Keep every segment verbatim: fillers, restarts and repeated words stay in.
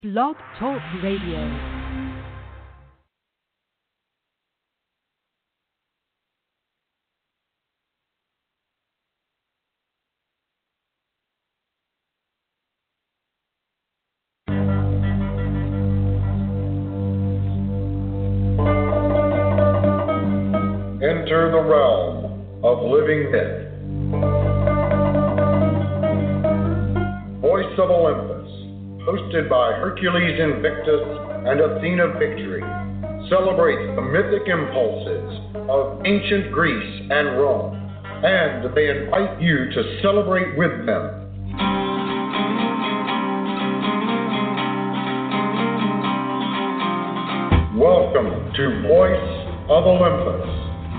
Blog Talk Radio. Enter the realm of living myth. Voice of Olympus, hosted by Hercules Invictus and Athena Victory, celebrates the mythic impulses of ancient Greece and Rome, and they invite you to celebrate with them. Welcome to Voice of Olympus.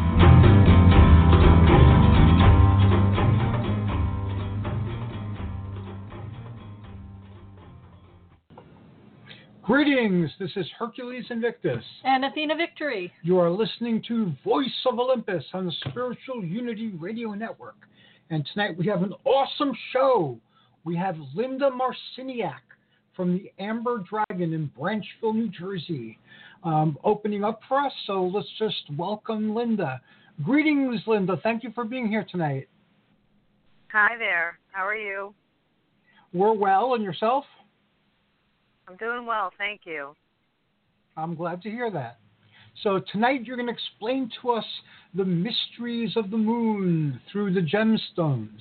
Greetings, this is Hercules Invictus. And Athena Victory. You are listening to Voice of Olympus on the Spiritual Unity Radio Network. And tonight we have an awesome show. We have Linda Marciniak from the Amber Dragon in Branchville, New Jersey, um, opening up for us. So let's just welcome Linda. Greetings, Linda. Thank you for being here tonight. Hi there. How are you? We're well. And yourself? I'm doing well, thank you. I'm glad to hear that. So tonight you're going to explain to us the mysteries of the moon through the gemstones.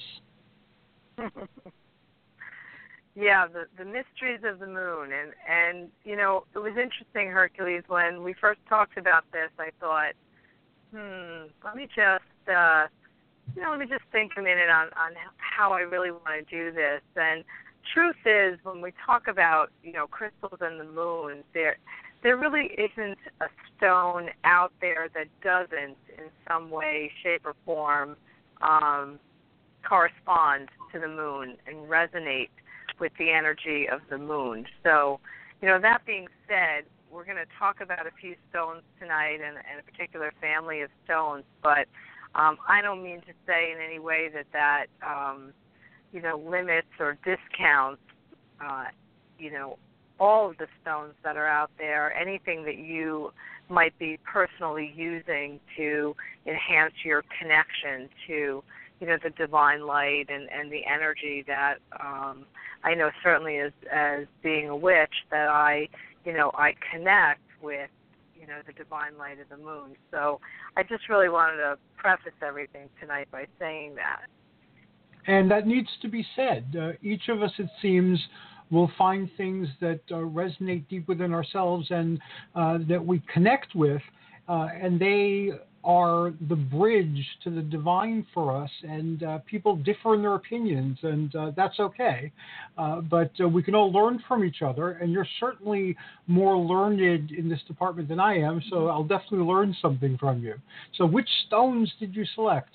yeah, the, the mysteries of the moon. And, and, you know, it was interesting, Hercules, when we first talked about this, I thought, hmm, let me just, uh, you know, let me just think a minute on, on how I really want to do this. And truth is, when we talk about, you know, crystals and the moon, there there really isn't a stone out there that doesn't, in some way, shape, or form, um, correspond to the moon and resonate with the energy of the moon. So, you know, that being said, we're going to talk about a few stones tonight and, and a particular family of stones, but um, I don't mean to say in any way that that um, you know, limits or discounts, uh, you know, all of the stones that are out there, anything that you might be personally using to enhance your connection to, you know, the divine light and, and the energy that um, I know certainly as, as being a witch that I, you know, I connect with, you know, the divine light of the moon. So I just really wanted to preface everything tonight by saying that. And that needs to be said. Uh, each of us, it seems, will find things that uh, resonate deep within ourselves and uh, that we connect with, uh, and they are the bridge to the divine for us. And uh, people differ in their opinions, and uh, that's okay. Uh, but uh, we can all learn from each other, and you're certainly more learned in this department than I am, so I'll definitely learn something from you. So which stones did you select?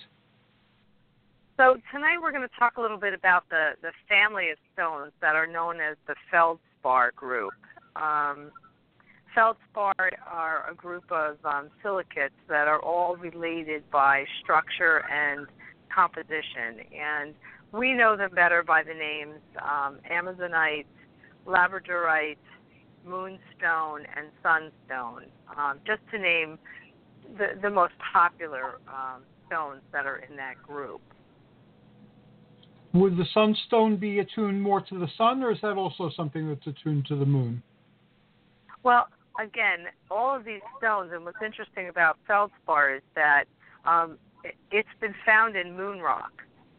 So tonight we're going to talk a little bit about the, the family of stones that are known as the feldspar group. Um, feldspar are a group of um, silicates that are all related by structure and composition. And we know them better by the names um, amazonite, labradorite, moonstone, and sunstone, um, just to name the, the most popular um, stones that are in that group. Would the sunstone be attuned more to the sun, or is that also something that's attuned to the moon? Well, again, all of these stones, and what's interesting about feldspar is that um, it, it's been found in moon rock.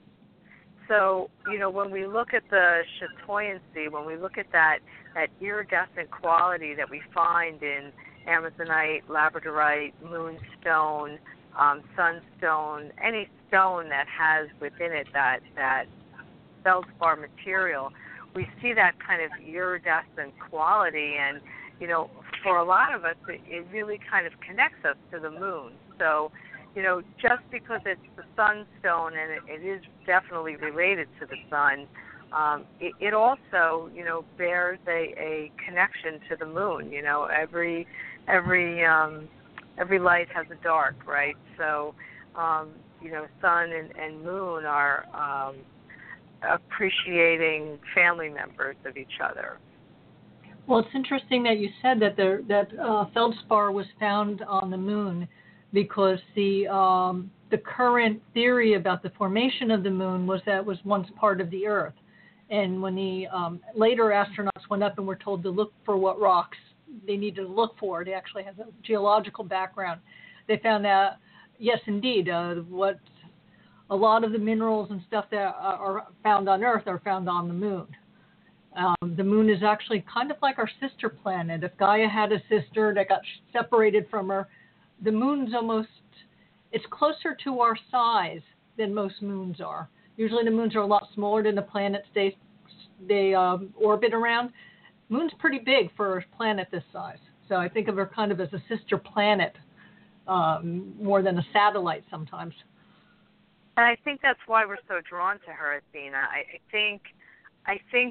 So, you know, when we look at the chatoyancy, when we look at that, that iridescent quality that we find in amazonite, labradorite, moonstone, um, sunstone, any stone that has within it that, that feldspar material, we see that kind of iridescent quality, and, you know, for a lot of us, it, it really kind of connects us to the moon. So, you know, just because it's the sunstone and it, it is definitely related to the sun, um, it, it also, you know, bears a, a connection to the moon. You know, every every um, every light has a dark, right? So, um, you know, sun and, and moon are um, appreciating family members of each other. Well, it's interesting that you said that there, that uh, feldspar was found on the moon, because the um, the current theory about the formation of the moon was that it was once part of the Earth, and when the um, later astronauts went up and were told to look for what rocks they needed to look for, it actually has a geological background. They found that yes, indeed, uh, what a lot of the minerals and stuff that are found on Earth are found on the moon. Um, the moon is actually kind of like our sister planet. If Gaia had a sister that got separated from her, the moon's almost, it's closer to our size than most moons are. Usually the moons are a lot smaller than the planets they, they um, orbit around. Moon's pretty big for a planet this size. So I think of her kind of as a sister planet, um, more than a satellite sometimes. And I think that's why we're so drawn to her, Athena. I, I think, I think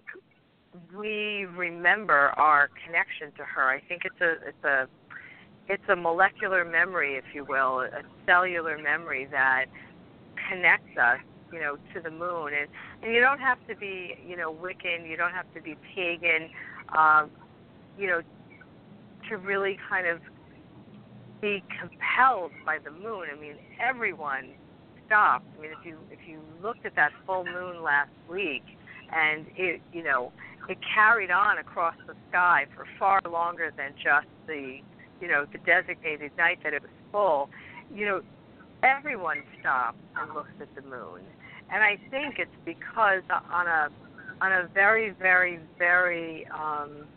we remember our connection to her. I think it's a, it's a, it's a molecular memory, if you will, a cellular memory that connects us, you know, to the moon. And and you don't have to be, you know, Wiccan. You don't have to be pagan, um, you know, to really kind of be compelled by the moon. I mean, everyone stopped. I mean, if you if you looked at that full moon last week, and it, you know, it carried on across the sky for far longer than just the, you know, the designated night that it was full. You know, everyone stopped and looked at the moon, and I think it's because on a on a very, very, very um,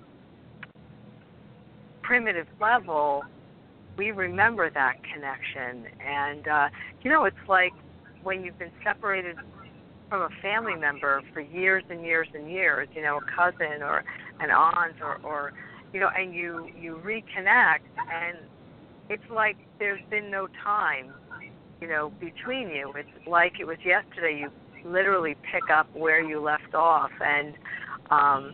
primitive level, we remember that connection. And, uh, you know, it's like when you've been separated from a family member for years and years and years, you know, a cousin or an aunt or, or you know, and you, you reconnect, and it's like there's been no time, you know, between you. It's like it was yesterday. You literally pick up where you left off. And um,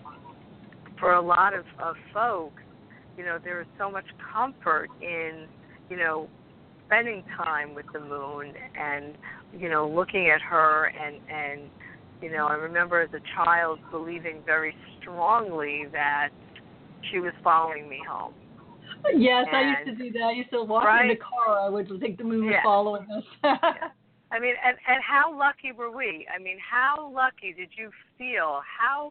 for a lot of, of folks, you know, there is so much comfort in, you know, spending time with the moon and, you know, looking at her. And, and, you know, I remember as a child believing very strongly that she was following me home. Yes, and, I used to do that. I used to walk right? in the car. I would think the moon was yeah. following us. yeah. I mean, and, and how lucky were we? I mean, how lucky did you feel? How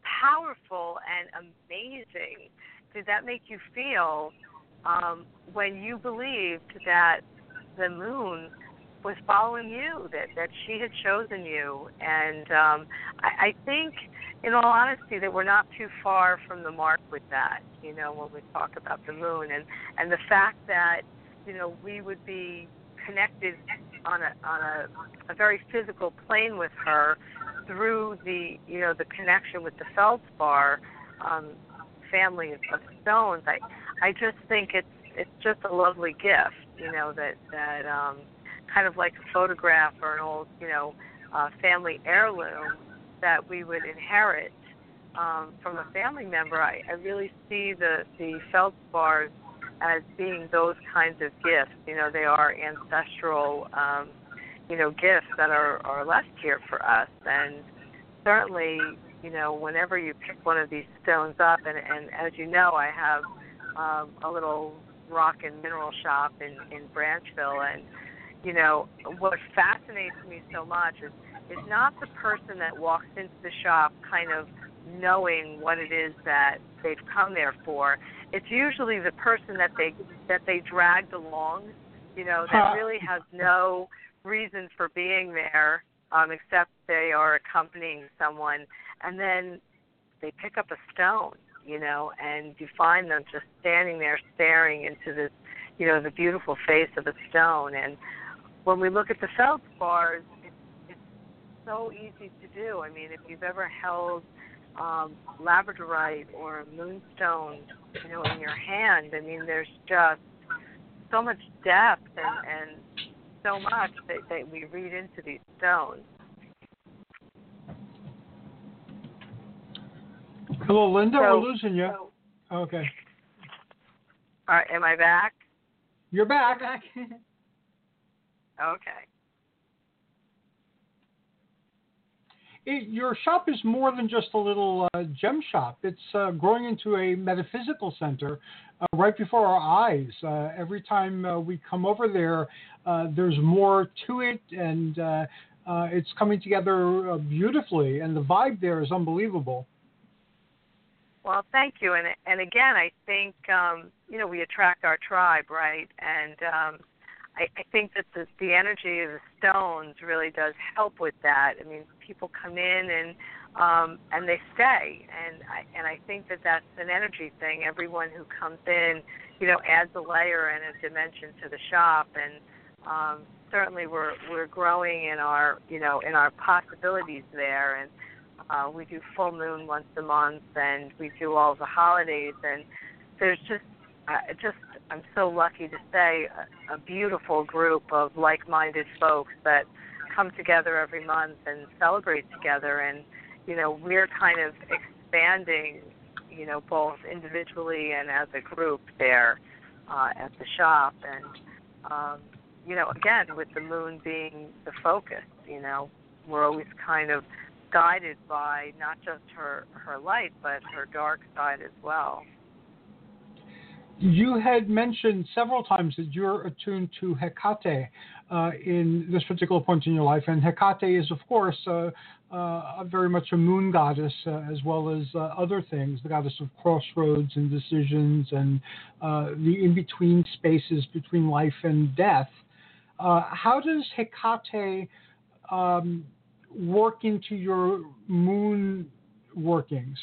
powerful and amazing did that make you feel um, when you believed that the moon was following you, that, that she had chosen you? And um, I, I think, in all honesty, that we're not too far from the mark with that, you know, when we talk about the moon. And, and the fact that, you know, we would be connected on a on a, a very physical plane with her through the, you know, the connection with the feldspar um, family of, of stones. I I just think it's it's just a lovely gift, you know, that that um, kind of like a photograph or an old, you know, uh, family heirloom that we would inherit um, from a family member. I, I really see the the feldspars as being those kinds of gifts. You know, they are ancestral, um, you know, gifts that are, are left here for us. And certainly, you know, whenever you pick one of these stones up, and, and as you know, I have um, a little rock and mineral shop in, in Branchville, and, you know, what fascinates me so much is, is not the person that walks into the shop kind of knowing what it is that they've come there for. It's usually the person that they that they dragged along, you know, that really has no reason for being there, um, except they are accompanying someone, and then they pick up a stone, you know, and you find them just standing there staring into this, you know, the beautiful face of a stone. And when we look at the feldspars, it's, it's so easy to do. I mean, if you've ever held Um, labradorite or a moonstone, you know, in your hand, I mean, there's just so much depth and, and so much that, that we read into these stones. Hello, Linda. So, We're losing you. So, okay. All right, am I back? You're back. Back. Okay. it, your shop is more than just a little uh, gem shop. It's uh, growing into a metaphysical center uh, right before our eyes. Uh, every time uh, we come over there, uh, there's more to it, and uh, uh, it's coming together uh, beautifully, and the vibe there is unbelievable. Well, thank you. And and again, I think, um, you know, we attract our tribe, right? And um, I, I think that the, the energy of the stones really does help with that. I mean, people come in and um, and they stay. And I, and I think that that's an energy thing. Everyone who comes in, you know, adds a layer and a dimension to the shop. And um, certainly we're we're growing in our, you know, in our possibilities there. And Uh, we do full moon once a month, and we do all the holidays, and there's just, uh, just I'm so lucky to say, a, a beautiful group of like-minded folks that come together every month and celebrate together, and you know we're kind of expanding, you know, both individually and as a group there uh, at the shop, and um, you know, again with the moon being the focus, you know, we're always kind of guided by not just her, her light, but her dark side as well. You had mentioned several times that you're attuned to Hecate uh, in this particular point in your life, and Hecate is, of course, uh, uh, very much a moon goddess, uh, as well as uh, other things, the goddess of crossroads and decisions and uh, the in-between spaces between life and death. Uh, how does Hecate um, work into your moon workings?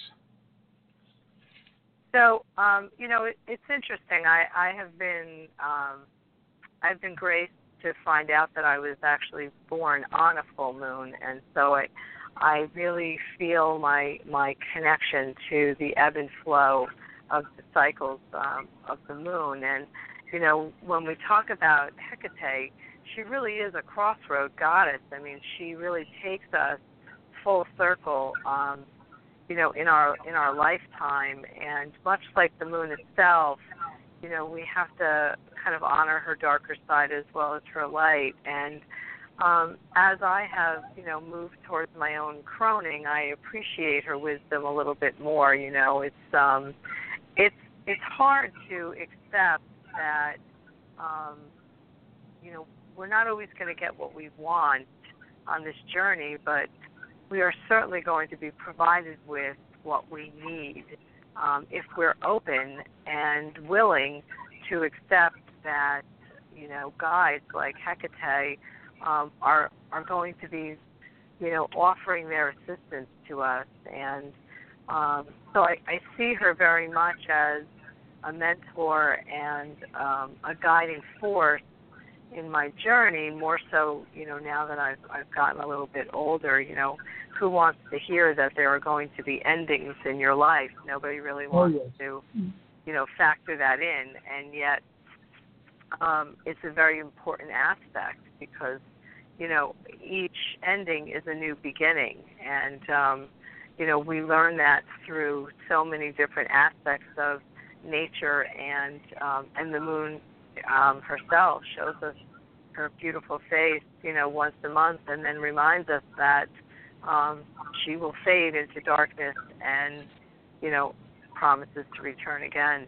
So, um, you know, it, it's interesting. I, I have been, um, I've been graced to find out that I was actually born on a full moon, and so I, I really feel my my connection to the ebb and flow of the cycles um, of the moon. And you know, when we talk about Hecate, she really is a crossroad goddess. I mean, she really takes us full circle, um, you know, in our in our lifetime. And much like the moon itself, you know, we have to kind of honor her darker side as well as her light. And um, as I have, you know, moved towards my own croning, I appreciate her wisdom a little bit more. You know, it's um, it's it's hard to accept that, um, you know, we're not always going to get what we want on this journey, but we are certainly going to be provided with what we need um, if we're open and willing to accept that, you know, guides like Hecate um, are are going to be, you know, offering their assistance to us. And um, so I, I see her very much as a mentor and um, a guiding force in my journey, more so, you know, now that I've, I've gotten a little bit older. You know, who wants to hear that there are going to be endings in your life? Nobody really wants oh, yes. to, you know, factor that in. And yet um, it's a very important aspect because, you know, each ending is a new beginning. And, um, you know, we learn that through so many different aspects of nature, and um, and the moon um, herself shows us her beautiful face, you know, once a month, and then reminds us that um, she will fade into darkness and, you know, promises to return again.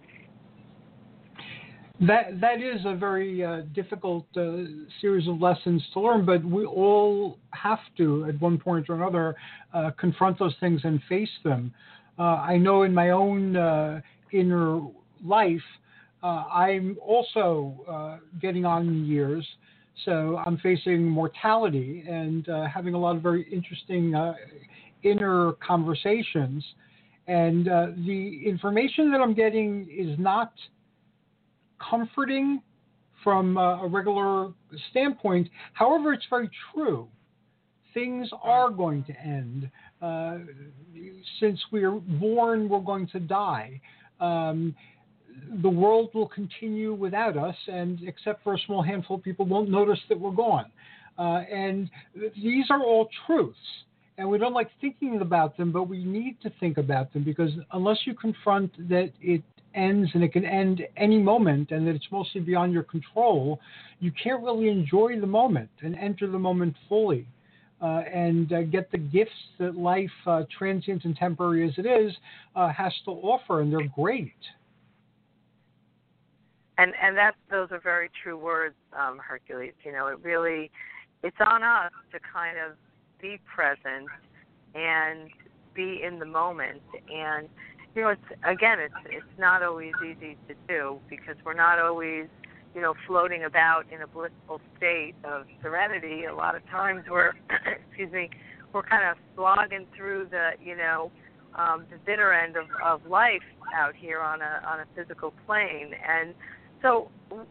That that is a very uh, difficult uh, series of lessons to learn, but we all have to, at one point or another, uh, confront those things and face them. Uh, I know in my own uh, inner life, uh, I'm also uh, getting on in years, so I'm facing mortality and uh, having a lot of very interesting uh, inner conversations. And uh, the information that I'm getting is not comforting from uh, a regular standpoint. However, it's very true. Things are going to end. Uh, since we're born, we're going to die. Um, the world will continue without us, and except for a small handful of people, won't notice that we're gone. Uh, and these are all truths. And we don't like thinking about them, but we need to think about them, because unless you confront that it ends and it can end any moment and that it's mostly beyond your control, you can't really enjoy the moment and enter the moment fully. uh, and uh, get the gifts that life, uh, transient and temporary as it is, uh, has to offer, and they're great. And and that's those are very true words, um, Hercules. You know, it really, it's on us to kind of be present and be in the moment. And you know, it's again, it's it's not always easy to do because we're not always, you know, floating about in a blissful state of serenity. A lot of times we're, excuse me, we're kind of slogging through the, you know, um, the bitter end of, of life out here on a on a physical plane. And so,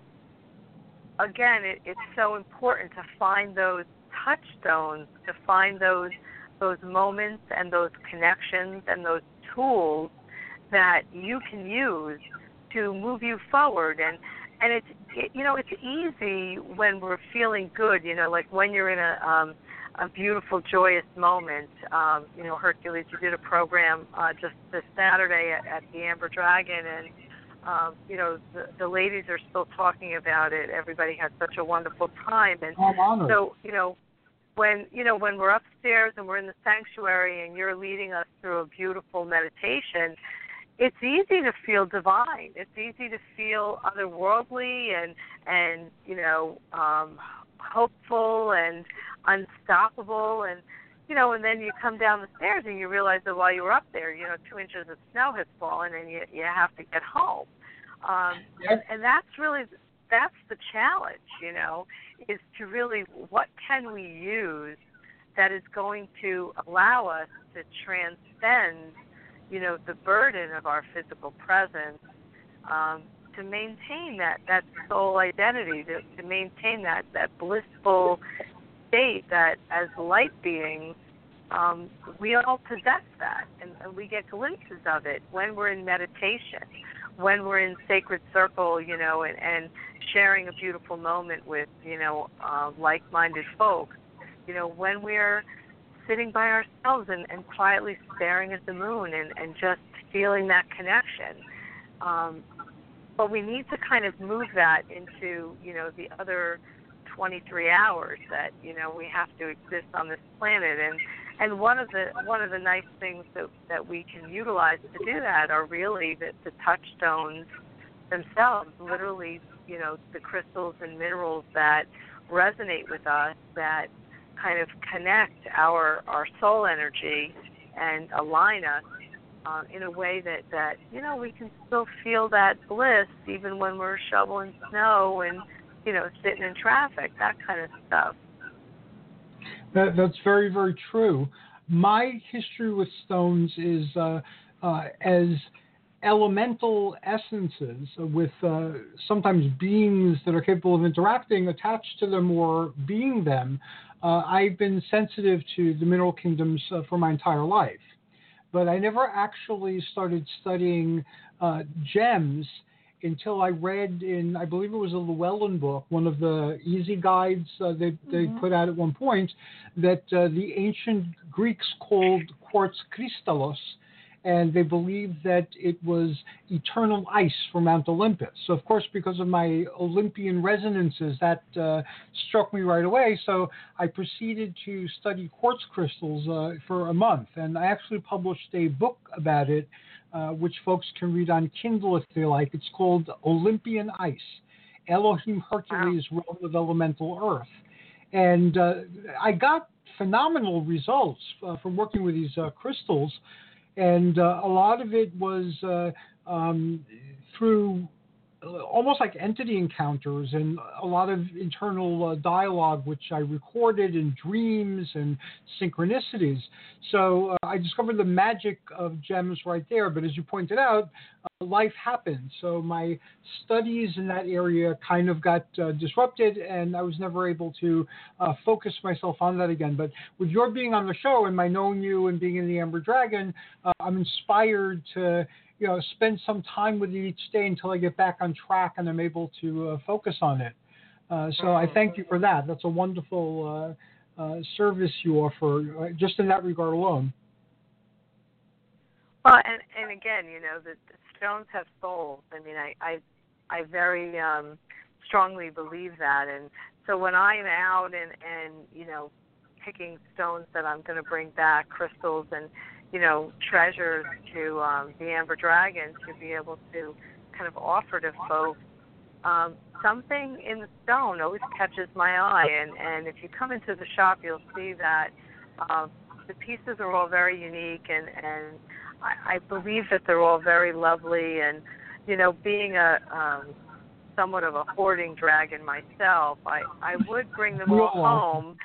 again, it, it's so important to find those touchstones, to find those those moments and those connections and those tools that you can use to move you forward. And and it's it, you know, it's easy when we're feeling good. You know, like when you're in a um, a beautiful, joyous moment. Um, you know, Hercules, you did a program uh, just this Saturday at, at the Amber Dragon, and um, you know, the, the ladies are still talking about it. Everybody had such a wonderful time, and I'm honored. so you know, when you know when we're upstairs and we're in the sanctuary, and you're leading us through a beautiful meditation, it's easy to feel divine. It's easy to feel otherworldly and and you know, um, hopeful and unstoppable. And you know, and then you come down the stairs and you realize that while you were up there, you know, two inches of snow has fallen and you you have to get home. Um, and, and that's really that's the challenge, you know, is to really what can we use that is going to allow us to transcend, you know, the burden of our physical presence, um, to maintain that, that soul identity, to, to maintain that, that blissful state that as light beings, um, we all possess that, and, and we get glimpses of it when we're in meditation, when we're in sacred circle, you know, and, and sharing a beautiful moment with, you know, uh, like-minded folk, you know, when we're sitting by ourselves and, and quietly staring at the moon and, and just feeling that connection. Um, but we need to kind of move that into, you know, the other twenty-three hours that, you know, we have to exist on this planet. And, and one of the one of the nice things that, that we can utilize to do that are really the, the touchstones themselves, literally, you know, the crystals and minerals that resonate with us, that kind of connect our our soul energy and align us uh, in a way that, that, you know, we can still feel that bliss even when we're shoveling snow and, you know, sitting in traffic, that kind of stuff. That, that's very, very true. My history with stones is uh, uh, as elemental essences with uh, sometimes beings that are capable of interacting attached to them or being them. Uh, I've been sensitive to the mineral kingdoms uh, for my entire life, but I never actually started studying uh, gems until I read in, I believe it was a Llewellyn book, one of the easy guides uh, they, they mm-hmm. put out at one point, that uh, the ancient Greeks called quartz crystallos, and they believed that it was eternal ice from Mount Olympus. So, of course, because of my Olympian resonances, that uh, struck me right away. So I proceeded to study quartz crystals uh, for a month, and I actually published a book about it, uh, which folks can read on Kindle if they like. It's called Olympian Ice, Elohim Hercules, wow. Realm of Elemental Earth. And uh, I got phenomenal results uh, from working with these uh, crystals. And uh, a lot of it was uh, um, through almost like entity encounters and a lot of internal uh, dialogue, which I recorded in dreams and synchronicities. So uh, I discovered the magic of gems right there. But as you pointed out, uh, life happened. So my studies in that area kind of got uh, disrupted, and I was never able to uh, focus myself on that again. But with your being on the show and my knowing you and being in the Amber Dragon, uh, I'm inspired to you know, spend some time with it each day until I get back on track and I'm able to uh, focus on it. Uh, so I thank you for that. That's a wonderful uh, uh, service you offer, uh, just in that regard alone. Well, and, and again, you know, the, the stones have souls. I mean, I I, I very um, strongly believe that. And so when I'm out and, and, you know, picking stones that I'm going to bring back, crystals and, you know, treasures to um, the Amber Dragon to be able to kind of offer to folks. Um, something in the stone always catches my eye, and, and if you come into the shop, you'll see that uh, the pieces are all very unique, and, and I, I believe that they're all very lovely. And, you know, being a um, somewhat of a hoarding dragon myself, I, I would bring them all home.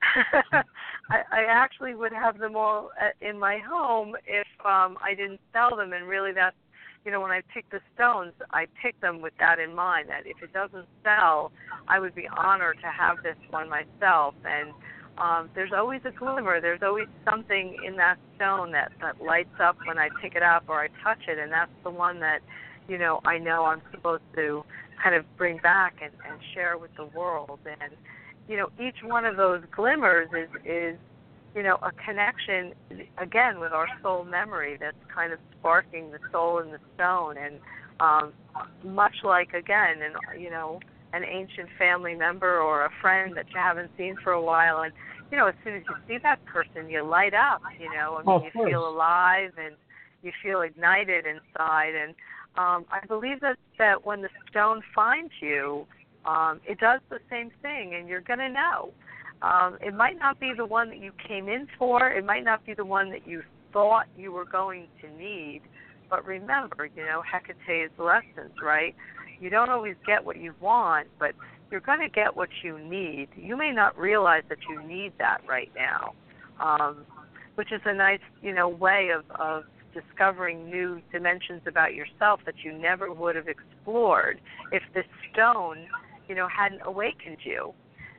I, I actually would have them all in my home if um, I didn't sell them, and really that's, you know, when I pick the stones, I pick them with that in mind, that if it doesn't sell, I would be honored to have this one myself. And um, there's always a glimmer. There's always something in that stone that, that lights up when I pick it up or I touch it, and that's the one that, you know, I know I'm supposed to kind of bring back and, and share with the world. And, you know, each one of those glimmers is, is you know, a connection, again, with our soul memory that's kind of sparking the soul in the stone. And um, much like, again, an, you know, an ancient family member or a friend that you haven't seen for a while, and, you know, as soon as you see that person, you light up, you know, I mean, oh, you course. feel alive and you feel ignited inside. And um, I believe that, that when the stone finds you, um, it does the same thing, and you're going to know. Um, it might not be the one that you came in for. It might not be the one that you thought you were going to need. But remember, you know, Hecate's lessons, right? You don't always get what you want, but you're going to get what you need. You may not realize that you need that right now, um, which is a nice, you know, way of, of discovering new dimensions about yourself that you never would have explored if this stone, you know, hadn't awakened you.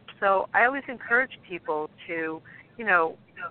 So I always encourage people to, you know,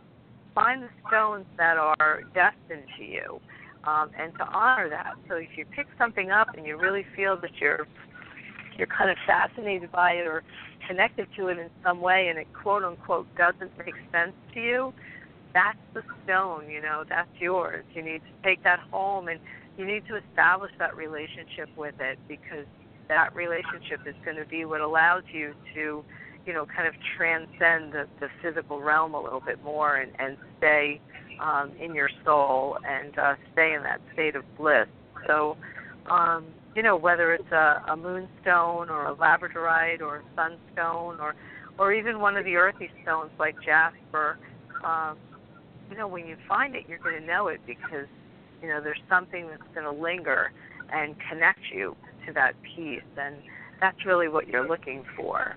find the stones that are destined to you, um, and to honor that. So if you pick something up and you really feel that you're you're kind of fascinated by it or connected to it in some way, and it quote unquote doesn't make sense to you, that's the stone. You know, that's yours. You need to take that home, and you need to establish that relationship with it, because that relationship is going to be what allows you to, you know, kind of transcend the, the physical realm a little bit more, and, and stay um, in your soul and uh, stay in that state of bliss. So, um, you know, whether it's a, a moonstone or a labradorite or a sunstone, or, or even one of the earthy stones like jasper, um, you know, when you find it, you're going to know it, because, you know, there's something that's going to linger and connect you to that piece, and that's really what you're looking for.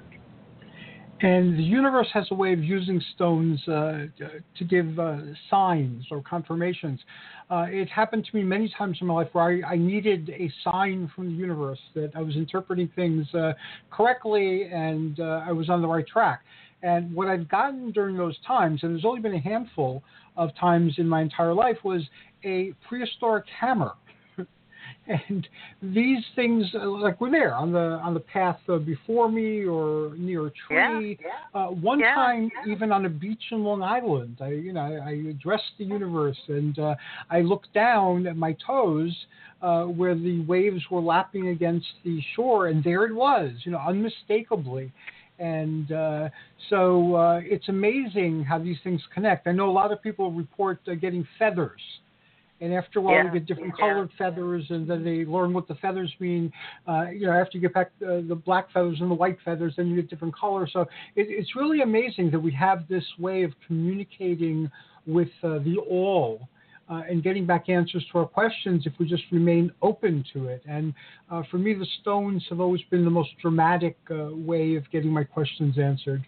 And the universe has a way of using stones uh, to give uh, signs or confirmations. Uh, it happened to me many times in my life where I, I needed a sign from the universe that I was interpreting things uh, correctly, and uh, I was on the right track. And what I've gotten during those times, and there's only been a handful of times in my entire life, was a prehistoric hammer. And these things, uh, like, were there on the on the path uh, before me or near a tree. Yeah, yeah. Uh, one yeah, time, yeah. even on a beach in Long Island, I, you know, I, I addressed the universe, and uh, I looked down at my toes uh, where the waves were lapping against the shore, and there it was, you know, unmistakably. And uh, so uh, it's amazing how these things connect. I know a lot of people report uh, getting feathers. And after a while, yeah, you get different yeah. colored feathers, and then they learn what the feathers mean. Uh, you know, after you get back uh, the black feathers and the white feathers, then you get different colors. So it, it's really amazing that we have this way of communicating with uh, the all uh, and getting back answers to our questions if we just remain open to it. And uh, for me, the stones have always been the most dramatic uh, way of getting my questions answered.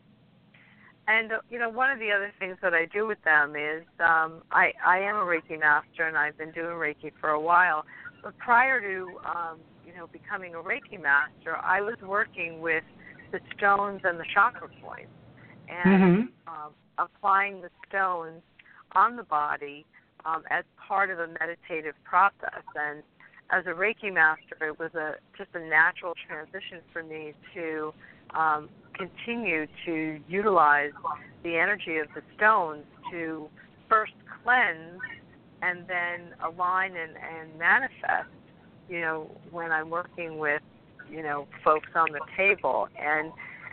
And, you know, one of the other things that I do with them is um, I, I am a Reiki master, and I've been doing Reiki for a while. But prior to, um, you know, becoming a Reiki master, I was working with the stones and the chakra points, and Mm-hmm. um, applying the stones on the body um, as part of a meditative process. And as a Reiki master, it was a just a natural transition for me to um, continue to utilize the energy of the stones to first cleanse and then align and, and manifest, you know, when I'm working with, you know, folks on the table. And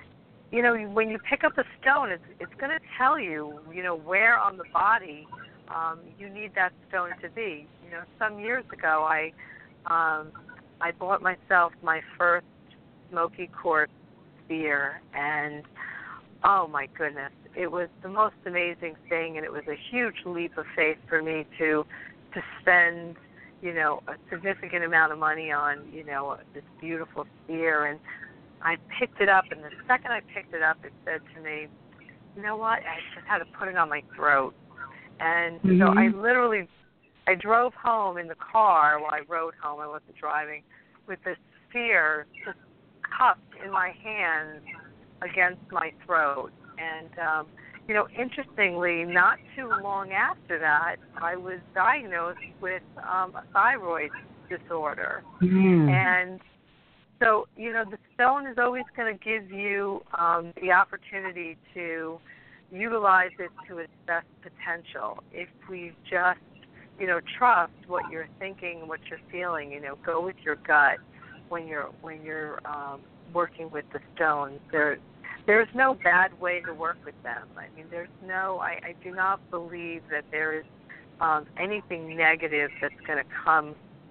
you know, when you pick up a stone, it's it's going to tell you, you know, where on the body um, you need that stone to be. You know, some years ago, I um, I bought myself my first smoky quartz sphere, and oh my goodness, it was the most amazing thing, and it was a huge leap of faith for me to to spend, you know, a significant amount of money on, you know, this beautiful sphere. And I picked it up, and the second I picked it up, it said to me, you know what, I just had to put it on my throat. And mm-hmm. so I literally, I drove home in the car while I rode home, I wasn't driving, with this sphere just cupped in my hands against my throat. And, um, you know, interestingly, not too long after that, I was diagnosed with um, a thyroid disorder. Mm. And so, you know, the stone is always going to give you um, the opportunity to utilize it to its best potential. If we just, you know, trust what you're thinking, what you're feeling, you know, go with your gut when you're when you're um, working with the stones. There, there's no bad way to work with them. I mean, there's no. I, I do not believe that there is um, anything negative that's going to come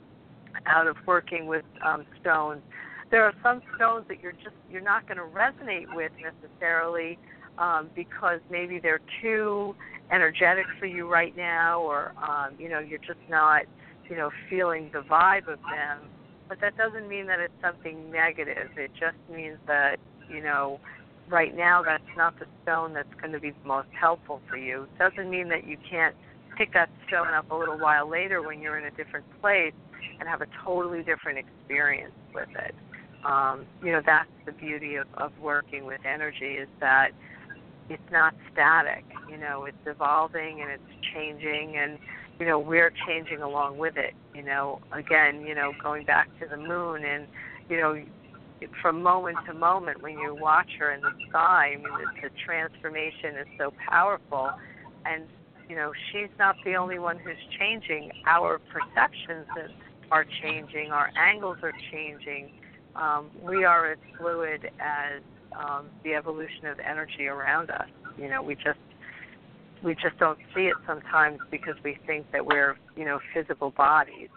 out of working with um, stones. There are some stones that you're just you're not going to resonate with necessarily um, because maybe they're too energetic for you right now, or um, you know you're just not you know feeling the vibe of them. But that doesn't mean that it's something negative. It just means that you know right now that's not the stone that's going to be the most helpful for you. It doesn't mean that you can't pick that stone up a little while later when you're in a different place and have a totally different experience with it. Um, you know, that's the beauty of, of working with energy, is that it's not static. You know, it's evolving and it's changing, and, you know, we're changing along with it. You know, again, you know, going back to the moon, and, you know, from moment to moment when you watch her in the sky, I mean, the, the transformation is so powerful. And, you know, she's not the only one who's changing. Our perceptions are changing. Our angles are changing. Um, we are as fluid as um, the evolution of energy around us. You know, we just we just don't see it sometimes because we think that we're, you know, physical bodies.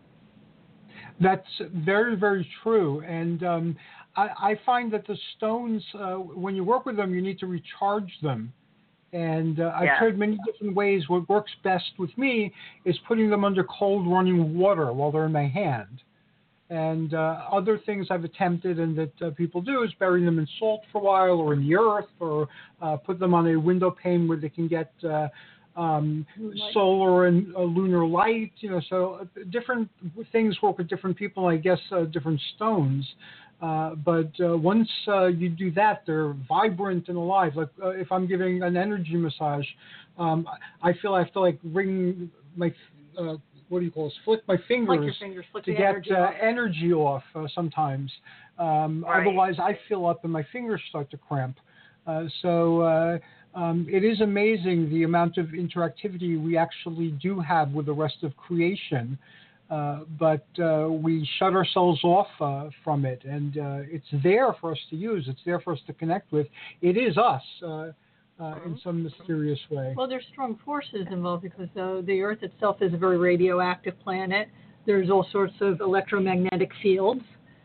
That's very, very true. And um, I, I find that the stones, uh, when you work with them, you need to recharge them. And uh, I've yeah. tried many different ways. What works best with me is putting them under cold running water while they're in my hand. And uh, other things I've attempted and that uh, people do is bury them in salt for a while, or in the earth, or uh, put them on a window pane where they can get uh, um, solar and uh, lunar light. You know, so uh, different things work with different people. I guess uh, different stones. Uh, but uh, once uh, you do that, they're vibrant and alive. Like uh, if I'm giving an energy massage, um, I feel I have to like wring my uh, what do you call it? Flick my fingers, your fingers to get energy uh, off, energy off uh, sometimes. Um, right. Otherwise, I fill up and my fingers start to cramp. Uh, so uh, um, it is amazing the amount of interactivity we actually do have with the rest of creation. Uh, but uh, we shut ourselves off uh, from it, and uh, it's there for us to use. It's there for us to connect with. It is us. Uh, Uh, in some mysterious way. Well, there's strong forces involved because uh, the Earth itself is a very radioactive planet. There's all sorts of electromagnetic fields.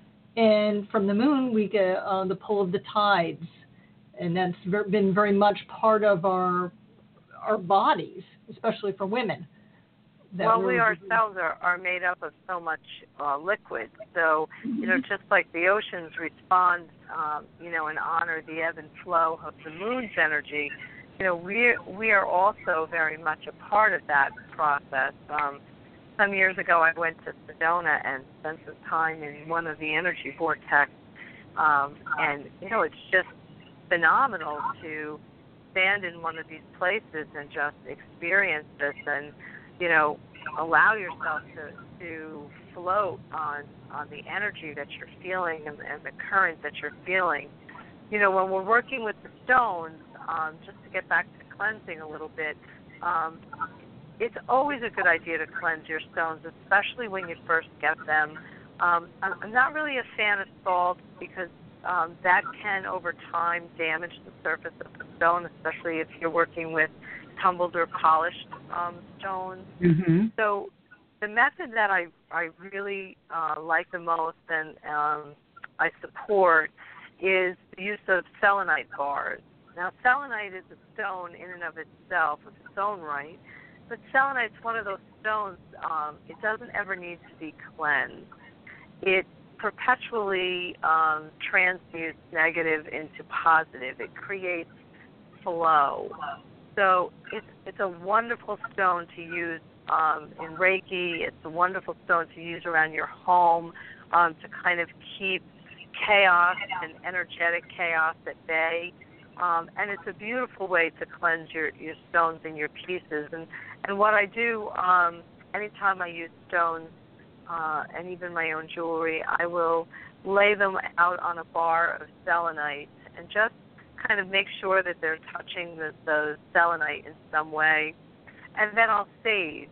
And from the moon, we get uh, the pull of the tides. And that's ver- been very much part of our our bodies, especially for women. Well, we ourselves are, are made up of so much uh, liquid. So, you know, just like the oceans respond, um, you know, and honor the ebb and flow of the moon's energy, you know, we we are also very much a part of that process. Um, some years ago, I went to Sedona and spent some time in one of the energy vortex, um, and, you know, it's just phenomenal to stand in one of these places and just experience this and, you know, allow yourself to, to float on, on the energy that you're feeling and, and the current that you're feeling. You know, when we're working with the stones, um, just to get back to cleansing a little bit, um, it's always a good idea to cleanse your stones, especially when you first get them. Um, I'm not really a fan of salt because um, that can over time damage the surface of the stone, especially if you're working with tumbled or polished um, stones. Mm-hmm. So the method that I, I really uh, like the most and um, I support is the use of selenite bars. Now, selenite is a stone in and of itself with its own right, but selenite's one of those stones, um, it doesn't ever need to be cleansed. It perpetually um, transmutes negative into positive. It creates flow. So it's, it's a wonderful stone to use um, in Reiki. It's a wonderful stone to use around your home um, to kind of keep chaos and energetic chaos at bay. Um, and it's a beautiful way to cleanse your, your stones and your pieces. And, and what I do, um, anytime I use stones, uh, and even my own jewelry, I will lay them out on a bar of selenite and just kind of make sure that they're touching the, the selenite in some way. And then I'll sage.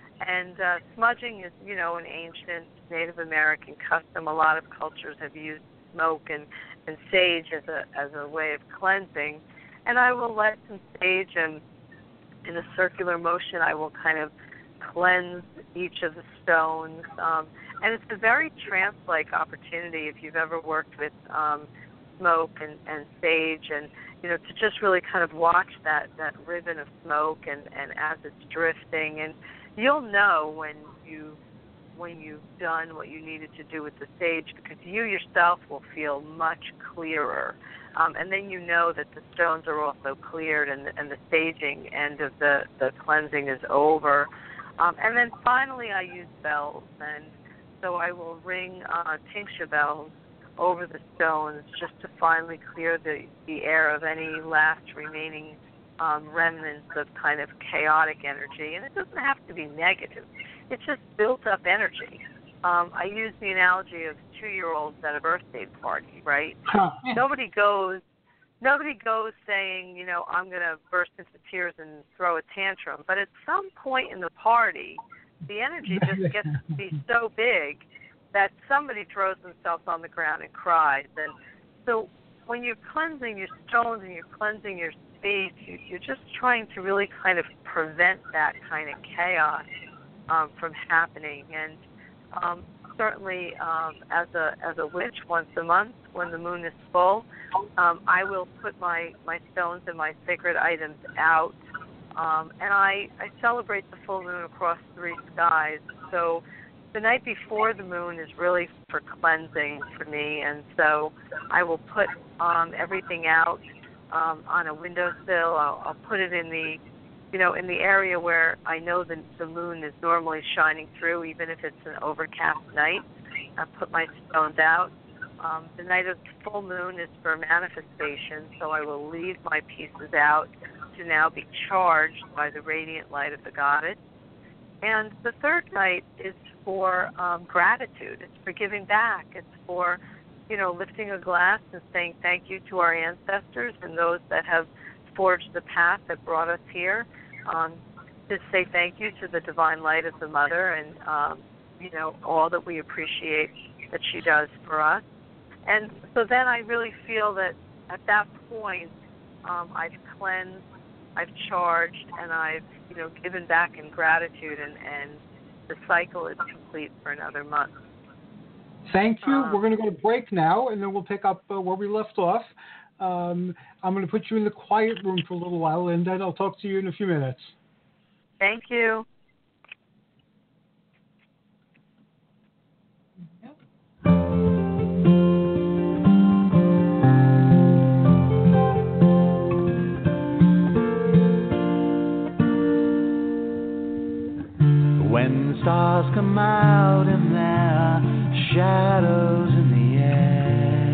And uh, smudging is, you know, an ancient Native American custom. A lot of cultures have used smoke and, and sage as a as a way of cleansing. And I will let some sage, and in a circular motion, I will kind of cleanse each of the stones. Um, and it's a very trance-like opportunity if you've ever worked with um, smoke and, and sage, and you know, to just really kind of watch that, that ribbon of smoke and, and as it's drifting. And you'll know when you when you've done what you needed to do with the sage, because you yourself will feel much clearer. Um, and then you know that the stones are also cleared and, and the saging end of the, the cleansing is over. Um, and then finally I use bells. And so I will ring uh, tincture bells over the stones just to finally clear the, the air of any last remaining um, remnants of kind of chaotic energy. And it doesn't have to be negative. It's just built up energy. Um, I use the analogy of two-year-olds at a birthday party, right? Huh. Nobody goes, nobody goes saying, you know, I'm going to burst into tears and throw a tantrum. But at some point in the party, the energy just gets to be so big that somebody throws themselves on the ground and cries. And so when you're cleansing your stones and you're cleansing your space, you, you're just trying to really kind of prevent that kind of chaos Um, from happening. And um, certainly um, as a as a witch, once a month when the moon is full, um, I will put my, my stones and my sacred items out, um, and I, I celebrate the full moon across three skies. So the night before the moon is really for cleansing for me, and so I will put um, everything out um, on a windowsill. I'll, I'll put it in the you know, in the area where I know the, the moon is normally shining through, even if it's an overcast night. I put my stones out. Um, the night of the full moon is for manifestation, so I will leave my pieces out to now be charged by the radiant light of the goddess. And the third night is for um, gratitude. It's for giving back. It's for, you know, lifting a glass and saying thank you to our ancestors and those that have forged the path that brought us here. Um, to say thank you to the divine light of the mother and, um, you know, all that we appreciate that she does for us. And so then I really feel that at that point um, I've cleansed, I've charged, and I've, you know, given back in gratitude, and, and the cycle is complete for another month. Thank you. Um, We're going to go to break now, and then we'll pick up uh, where we left off. Um, I'm going to put you in the quiet room for a little while, and then I'll talk to you in a few minutes. Thank you. When the stars come out and there are shadows in the air,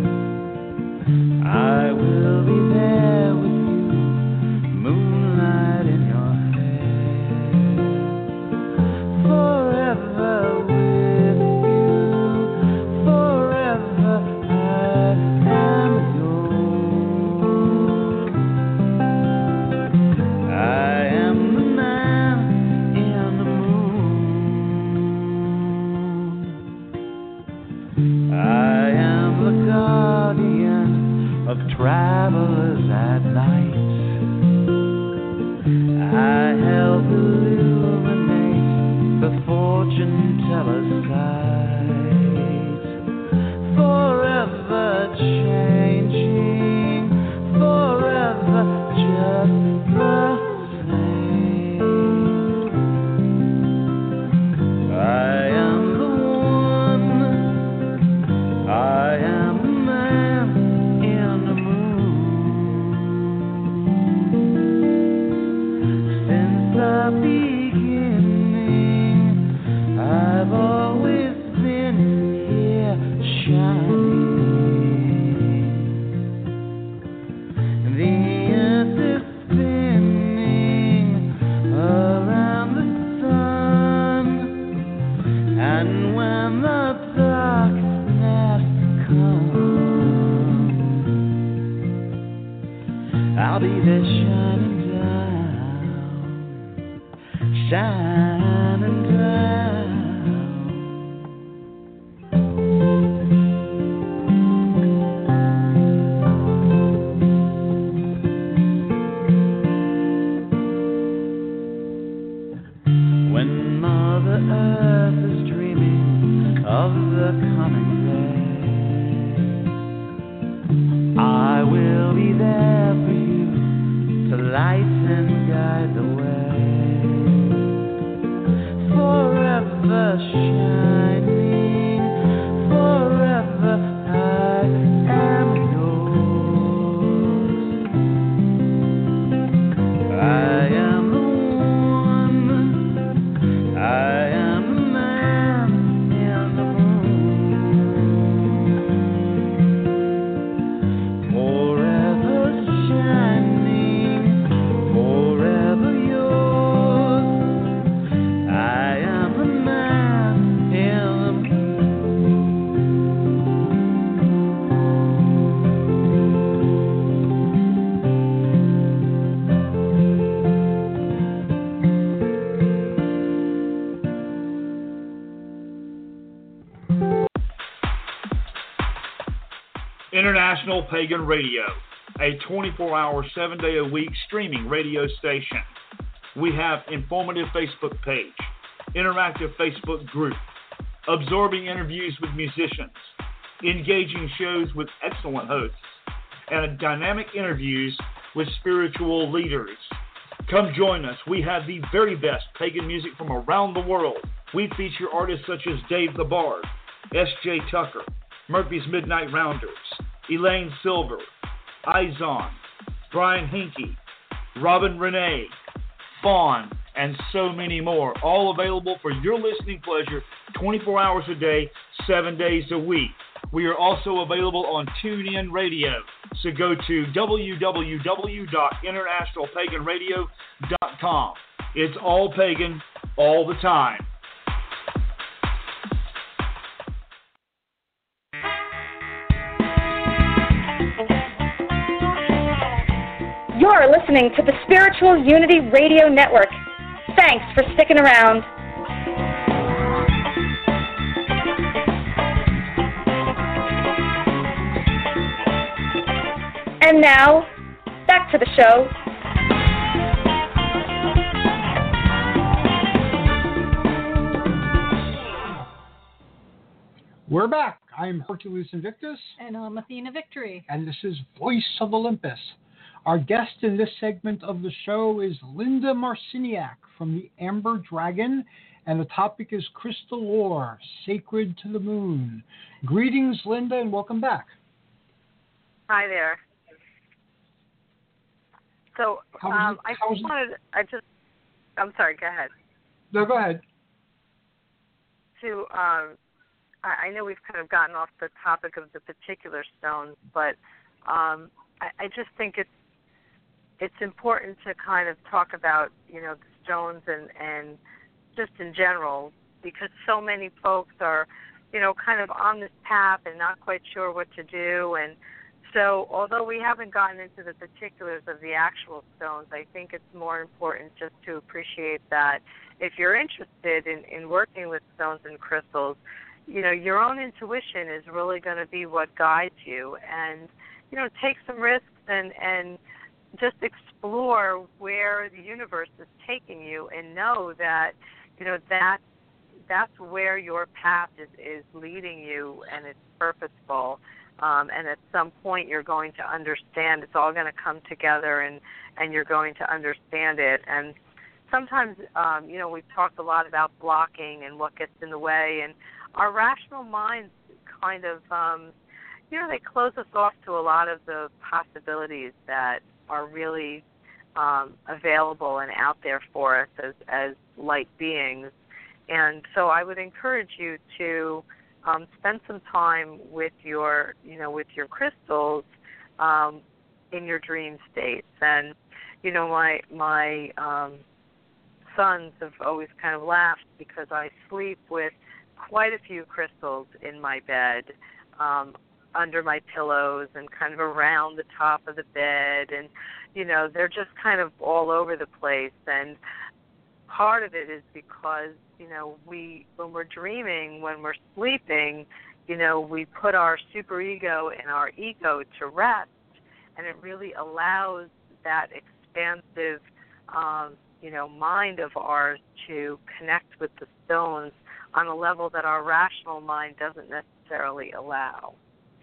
I will be there with you, moonlight in your hair, forever with you. of travelers at night. I help illuminate the fortune teller's sight. Forever changing, forever just the same. I am the one, I am the man in the moon. Since the beginning, I've always been here shining. The earth is spinning around the sun, and when the darkness comes, I'll be there shining down, shining down. When Mother Earth is dreaming of the coming day, I will be there for you to light and guide the way. Forever shining, forever I am yours. I am the one, I am the man in the moon. Forever shining, forever yours. I am the man in the International Pagan Radio, a twenty-four hour, seven day a week streaming radio station. We have informative Facebook page, interactive Facebook group, absorbing interviews with musicians, engaging shows with excellent hosts, and dynamic interviews with spiritual leaders. Come join us. We have the very best pagan music from around the world. We feature artists such as Dave the Bard, S J Tucker, Murphy's Midnight Rounders, Elaine Silver, Izon, Brian Hinkey, Robin Renee, Fawn, and so many more. All available for your listening pleasure twenty-four hours a day, seven days a week. We are also available on TuneIn Radio. So go to w w w dot international pagan radio dot com. It's all pagan, all the time. You're listening to the Spiritual Unity Radio Network. Thanks for sticking around. And now, back to the show. We're back. I'm Hercules Invictus. And I'm Athena Victory. And this is Voice of Olympus. Our guest in this segment of the show is Linda Marciniak from the Amber Dragon, and the topic is Crystal Lore, Sacred to the Moon. Greetings, Linda, and welcome back. Hi there. So, um, I just wanted, I just, I'm sorry, go ahead. No, go ahead. To, um, I, I know we've kind of gotten off the topic of the particular stones, but um, I, I just think it's, it's important to kind of talk about, you know, the stones and, and just in general, because so many folks are, you know, kind of on this path and not quite sure what to do. And so although we haven't gotten into the particulars of the actual stones, I think it's more important just to appreciate that if you're interested in, in working with stones and crystals, you know, your own intuition is really going to be what guides you. And you know, take some risks and, and just explore where the universe is taking you, and know that, you know, that that's where your path is, is leading you, and it's purposeful. Um, and at some point you're going to understand. It's all going to come together, and, and you're going to understand it. And sometimes, um, you know, we've talked a lot about blocking and what gets in the way, and our rational minds kind of, um, you know, they close us off to a lot of the possibilities that are really um, available and out there for us as, as light beings. And so I would encourage you to um, spend some time with your, you know, with your crystals um, in your dream states. And, you know, my my um, sons have always kind of laughed because I sleep with quite a few crystals in my bed, um, under my pillows and kind of around the top of the bed. And, you know, they're just kind of all over the place. And part of it is because, you know, we, when we're dreaming, when we're sleeping, you know, we put our superego and our ego to rest, and it really allows that expansive, um, you know, mind of ours to connect with the stones on a level that our rational mind doesn't necessarily allow.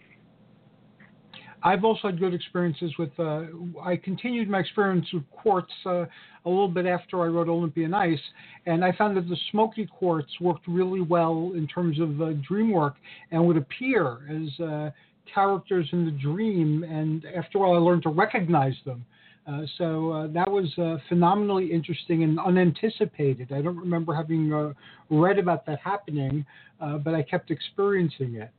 I've also had good experiences with, uh, I continued my experience with quartz uh, a little bit after I wrote Olympian Ice, and I found that the smoky quartz worked really well in terms of uh, dream work and would appear as uh, characters in the dream, and after all I learned to recognize them. Uh, so uh, that was uh, phenomenally interesting and unanticipated. I don't remember having uh, read about that happening, uh, but I kept experiencing it.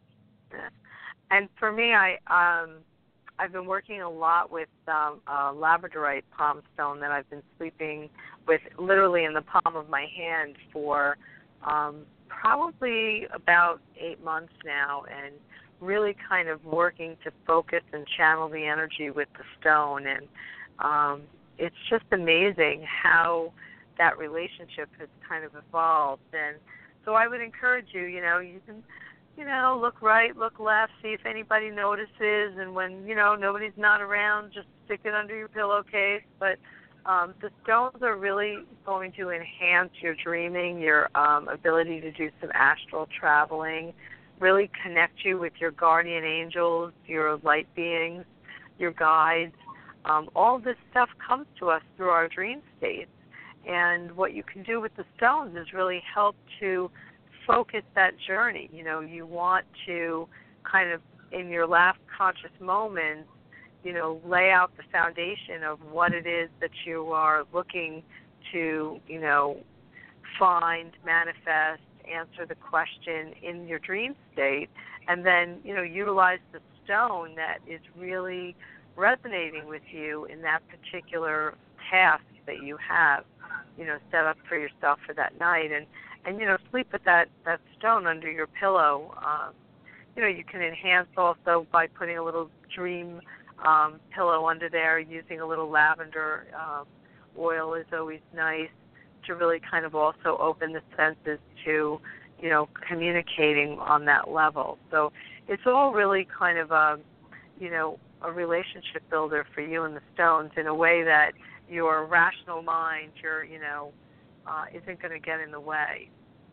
And for me, I, um, I've been working a lot with um, uh, labradorite palm stone that I've been sleeping with literally in the palm of my hand for um, probably about eight months now, and really kind of working to focus and channel the energy with the stone. And um, it's just amazing how that relationship has kind of evolved. And so I would encourage you, you know, you can, you know, look right, look left, see if anybody notices, and when, you know, nobody's not around, just stick it under your pillowcase. But um, the stones are really going to enhance your dreaming, your um, ability to do some astral traveling, really connect you with your guardian angels, your light beings, your guides. Um, all this stuff comes to us through our dream states. And what you can do with the stones is really help to focus that journey. You know, you want to kind of, in your last conscious moments, you know, lay out the foundation of what it is that you are looking to, you know, find, manifest, answer the question in your dream state, and then, you know, utilize the stone that is really resonating with you in that particular task that you have, you know, set up for yourself for that night. And, and you know, sleep with that, that stone under your pillow. Um, you know, you can enhance also by putting a little dream um, pillow under there, using a little lavender um, oil is always nice to really kind of also open the senses to, you know, communicating on that level. So it's all really kind of a, you know, a relationship builder for you and the stones in a way that your rational mind, your, you know, uh, isn't going to get in the way.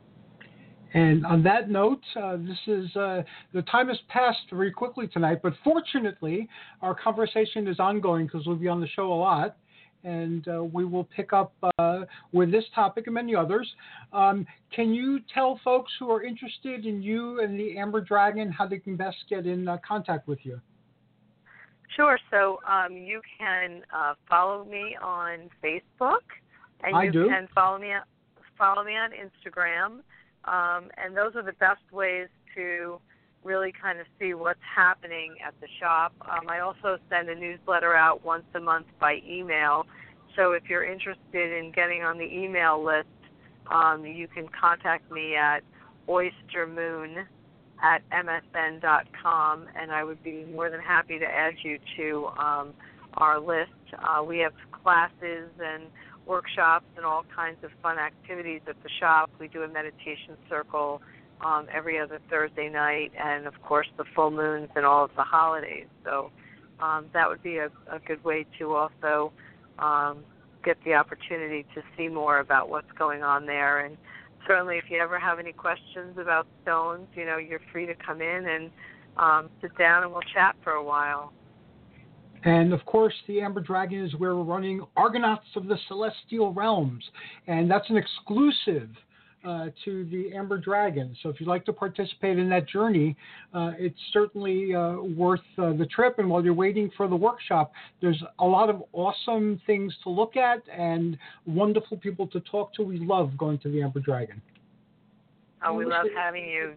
And on that note, uh, this is uh, the time has passed very quickly tonight, but fortunately, our conversation is ongoing because we'll be on the show a lot, and uh, we will pick up uh, with this topic and many others. Um, can you tell folks who are interested in you and the Amber Dragon how they can best get in uh, contact with you? Sure. So um, you can uh, follow me on Facebook, and I you do. can follow me follow me on Instagram, um, and those are the best ways to really kind of see what's happening at the shop. Um, I also send a newsletter out once a month by email, so if you're interested in getting on the email list, um, you can contact me at oystermoon at m s n dot com, and I would be more than happy to add you to um, our list. Uh, we have classes and workshops and all kinds of fun activities at the shop. We do a meditation circle um, every other Thursday night, and of course the full moons and all of the holidays. So um, that would be a, a good way to also um, get the opportunity to see more about what's going on there. And certainly if you ever have any questions about stones, you know, you're free to come in and um, sit down and we'll chat for a while. And, of course, the Amber Dragon is where we're running Argonauts of the Celestial Realms, and that's an exclusive uh, to the Amber Dragon. So if you'd like to participate in that journey, uh, it's certainly uh, worth uh, the trip. And while you're waiting for the workshop, there's a lot of awesome things to look at and wonderful people to talk to. We love going to the Amber Dragon. Oh, we love having you.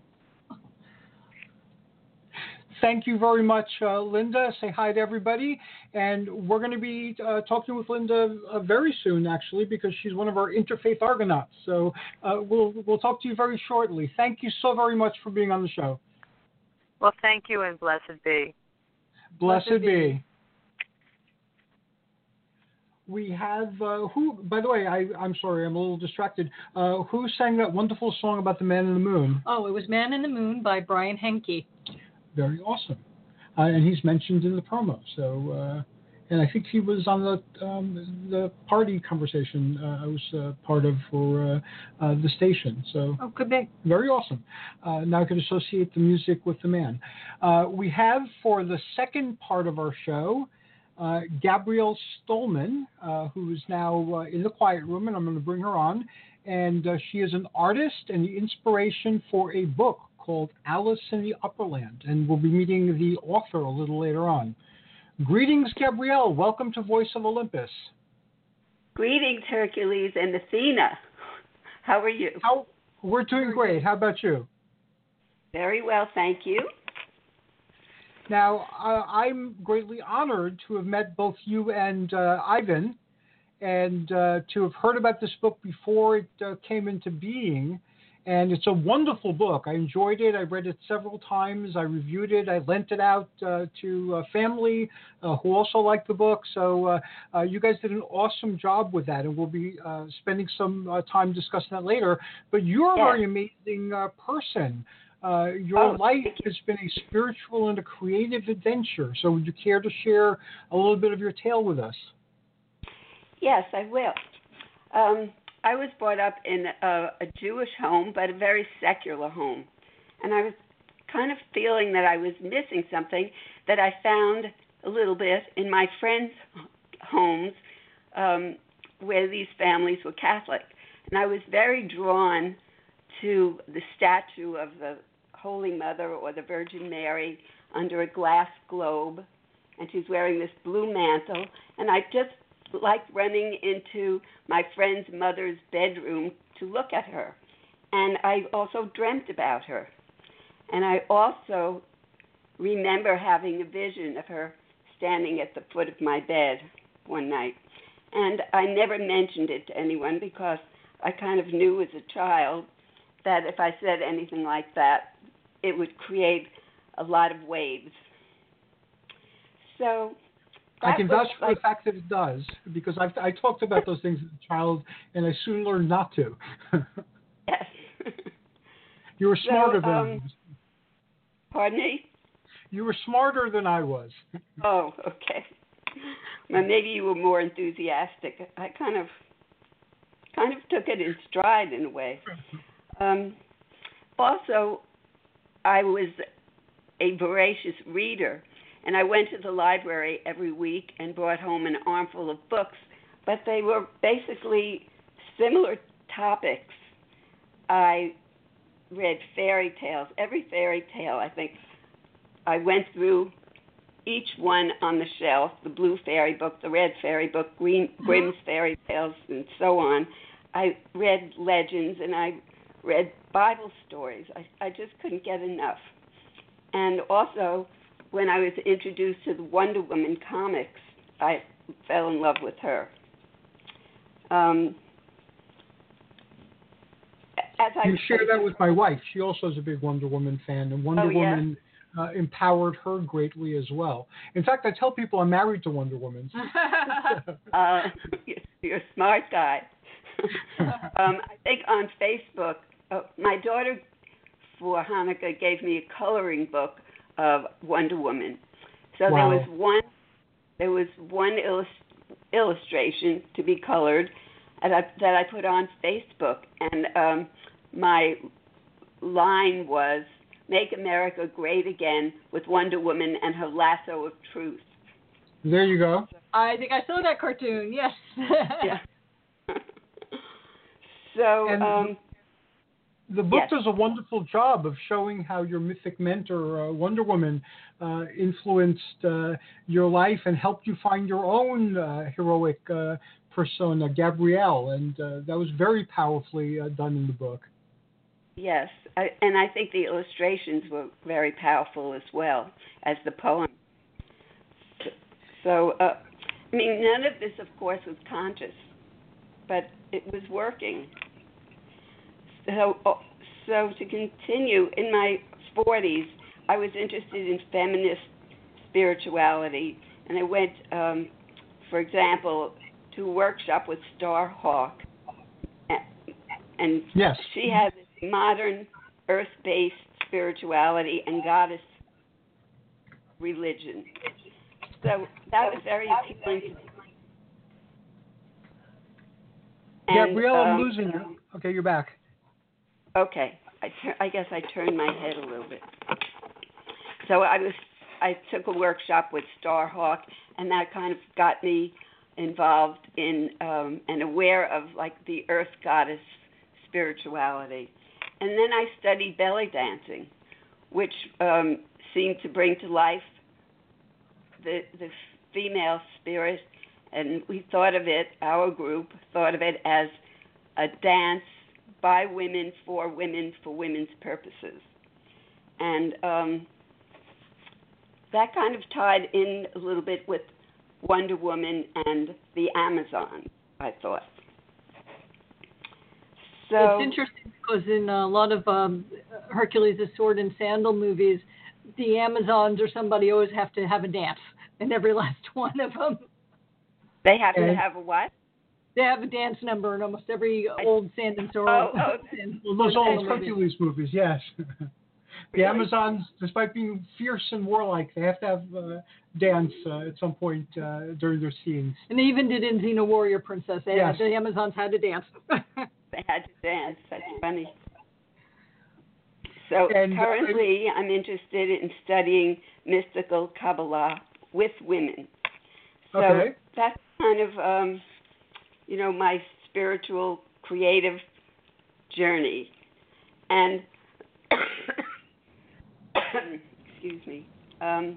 Thank you very much, uh, Linda. Say hi to everybody. And we're going to be uh, talking with Linda uh, very soon, actually, because she's one of our Interfaith Argonauts. So uh, we'll we'll talk to you very shortly. Thank you so very much for being on the show. Well, thank you, and blessed be. Blessed, Blessed be. be. We have, uh, who, by the way, I, I'm sorry, I'm a little distracted. Uh, who sang that wonderful song about the man in the moon? Oh, it was Man in the Moon by Brian Henke. Very awesome. Uh, and he's mentioned in the promo. So, uh, and I think he was on the um, the party conversation uh, I was uh, part of for uh, uh, the station. So, oh, could be. Very awesome. Uh, now I can associate the music with the man. Uh, we have for the second part of our show, uh, Gabrielle Stolman, uh, who is now uh, in the quiet room, and I'm going to bring her on. And uh, she is an artist and the inspiration for a book called Alice in the Upperland, and we'll be meeting the author a little later on. Greetings, Gabrielle. Welcome to Voice of Olympus. Greetings, Hercules and Athena. How are you? How, we're doing great. How about you? Very well, thank you. Now, uh, I'm greatly honored to have met both you and uh, Ivan, and uh, to have heard about this book before it uh, came into being. And it's a wonderful book. I enjoyed it. I read it several times. I reviewed it. I lent it out uh, to a family uh, who also liked the book. So uh, uh, you guys did an awesome job with that, and we'll be uh, spending some uh, time discussing that later. But you're yes. a very amazing uh, person. Uh, your oh, life has been a spiritual and a creative adventure. So would you care to share a little bit of your tale with us? Yes, I will. Um, I was brought up in a, a Jewish home, but a very secular home. And I was kind of feeling that I was missing something that I found a little bit in my friends' homes um, where these families were Catholic. And I was very drawn to the statue of the Holy Mother or the Virgin Mary under a glass globe. And she's wearing this blue mantle. And I just liked running into my friend's mother's bedroom to look at her. And I also dreamt about her. And I also remember having a vision of her standing at the foot of my bed one night. And I never mentioned it to anyone because I kind of knew as a child that if I said anything like that, it would create a lot of waves. So I can vouch for like, the fact that it does, because I've, I talked about those things as a child, and I soon learned not to. Yes. You were smarter so, than um, I was. Pardon me? You were smarter than I was. Oh, okay. Well, maybe you were more enthusiastic. I kind of, kind of took it in stride in a way. Um, also, I was a voracious reader. And I went to the library every week and brought home an armful of books, but they were basically similar topics. I read fairy tales, every fairy tale, I think. I went through each one on the shelf, the blue fairy book, the red fairy book, Green, Grimm's fairy tales, and so on. I read legends, and I read Bible stories. I, I just couldn't get enough. And also, when I was introduced to the Wonder Woman comics, I fell in love with her. Um, as I you share that with my wife. She also is a big Wonder Woman fan, and Wonder oh, yeah? Woman uh, empowered her greatly as well. In fact, I tell people I'm married to Wonder Woman. uh, you're a smart guy. um, I think on Facebook, uh, my daughter for Hanukkah gave me a coloring book of Wonder Woman. So Wow. there was one there was one illust- illustration to be colored that I, that I put on Facebook, and um, my line was "Make America Great Again" with Wonder Woman and her lasso of truth. There you go. I think I saw that cartoon. Yes. Yeah. So. And Um, The book Yes. does a wonderful job of showing how your mythic mentor, uh, Wonder Woman, uh, influenced uh, your life and helped you find your own uh, heroic uh, persona, Gabrielle, and uh, that was very powerfully uh, done in the book. Yes, I, and I think the illustrations were very powerful as well as the poem. So, uh, I mean, none of this, of course, was conscious, but it was working. So, so to continue, in my forties, I was interested in feminist spirituality, and I went, um, for example, to a workshop with Star Hawk, and Yes. she has this modern earth-based spirituality and goddess religion. So that was very appealing to me. And, Gabrielle, I'm um, losing you. Okay, you're back. Okay, I, tur- I guess I turned my head a little bit. So I was, I took a workshop with Starhawk, and that kind of got me involved in um, and aware of like the Earth Goddess spirituality. And then I studied belly dancing, which um, seemed to bring to life the the female spirit, and we thought of it, our group thought of it as a dance by women, for women, for women's purposes. And um, that kind of tied in a little bit with Wonder Woman and the Amazon, I thought. So, it's interesting because in a lot of um, Hercules, the Sword and Sandal movies, the Amazons or somebody always have to have a dance in every last one of them. They have and, to have a what? They have a dance number in almost every old Sand and Sword. Oh, oh. Well, those old movie. Hercules movies, yes. The Really? Amazons, despite being fierce and warlike, they have to have uh, dance uh, at some point uh, during their scenes. And they even did in Xena Warrior Princess. They Yes. had, the Amazons had to dance. They had to dance. That's funny. So And, uh, currently, I'm interested in studying mystical Kabbalah with women. So Okay. that's kind of, um, you know, my spiritual, creative journey. And, excuse me, um,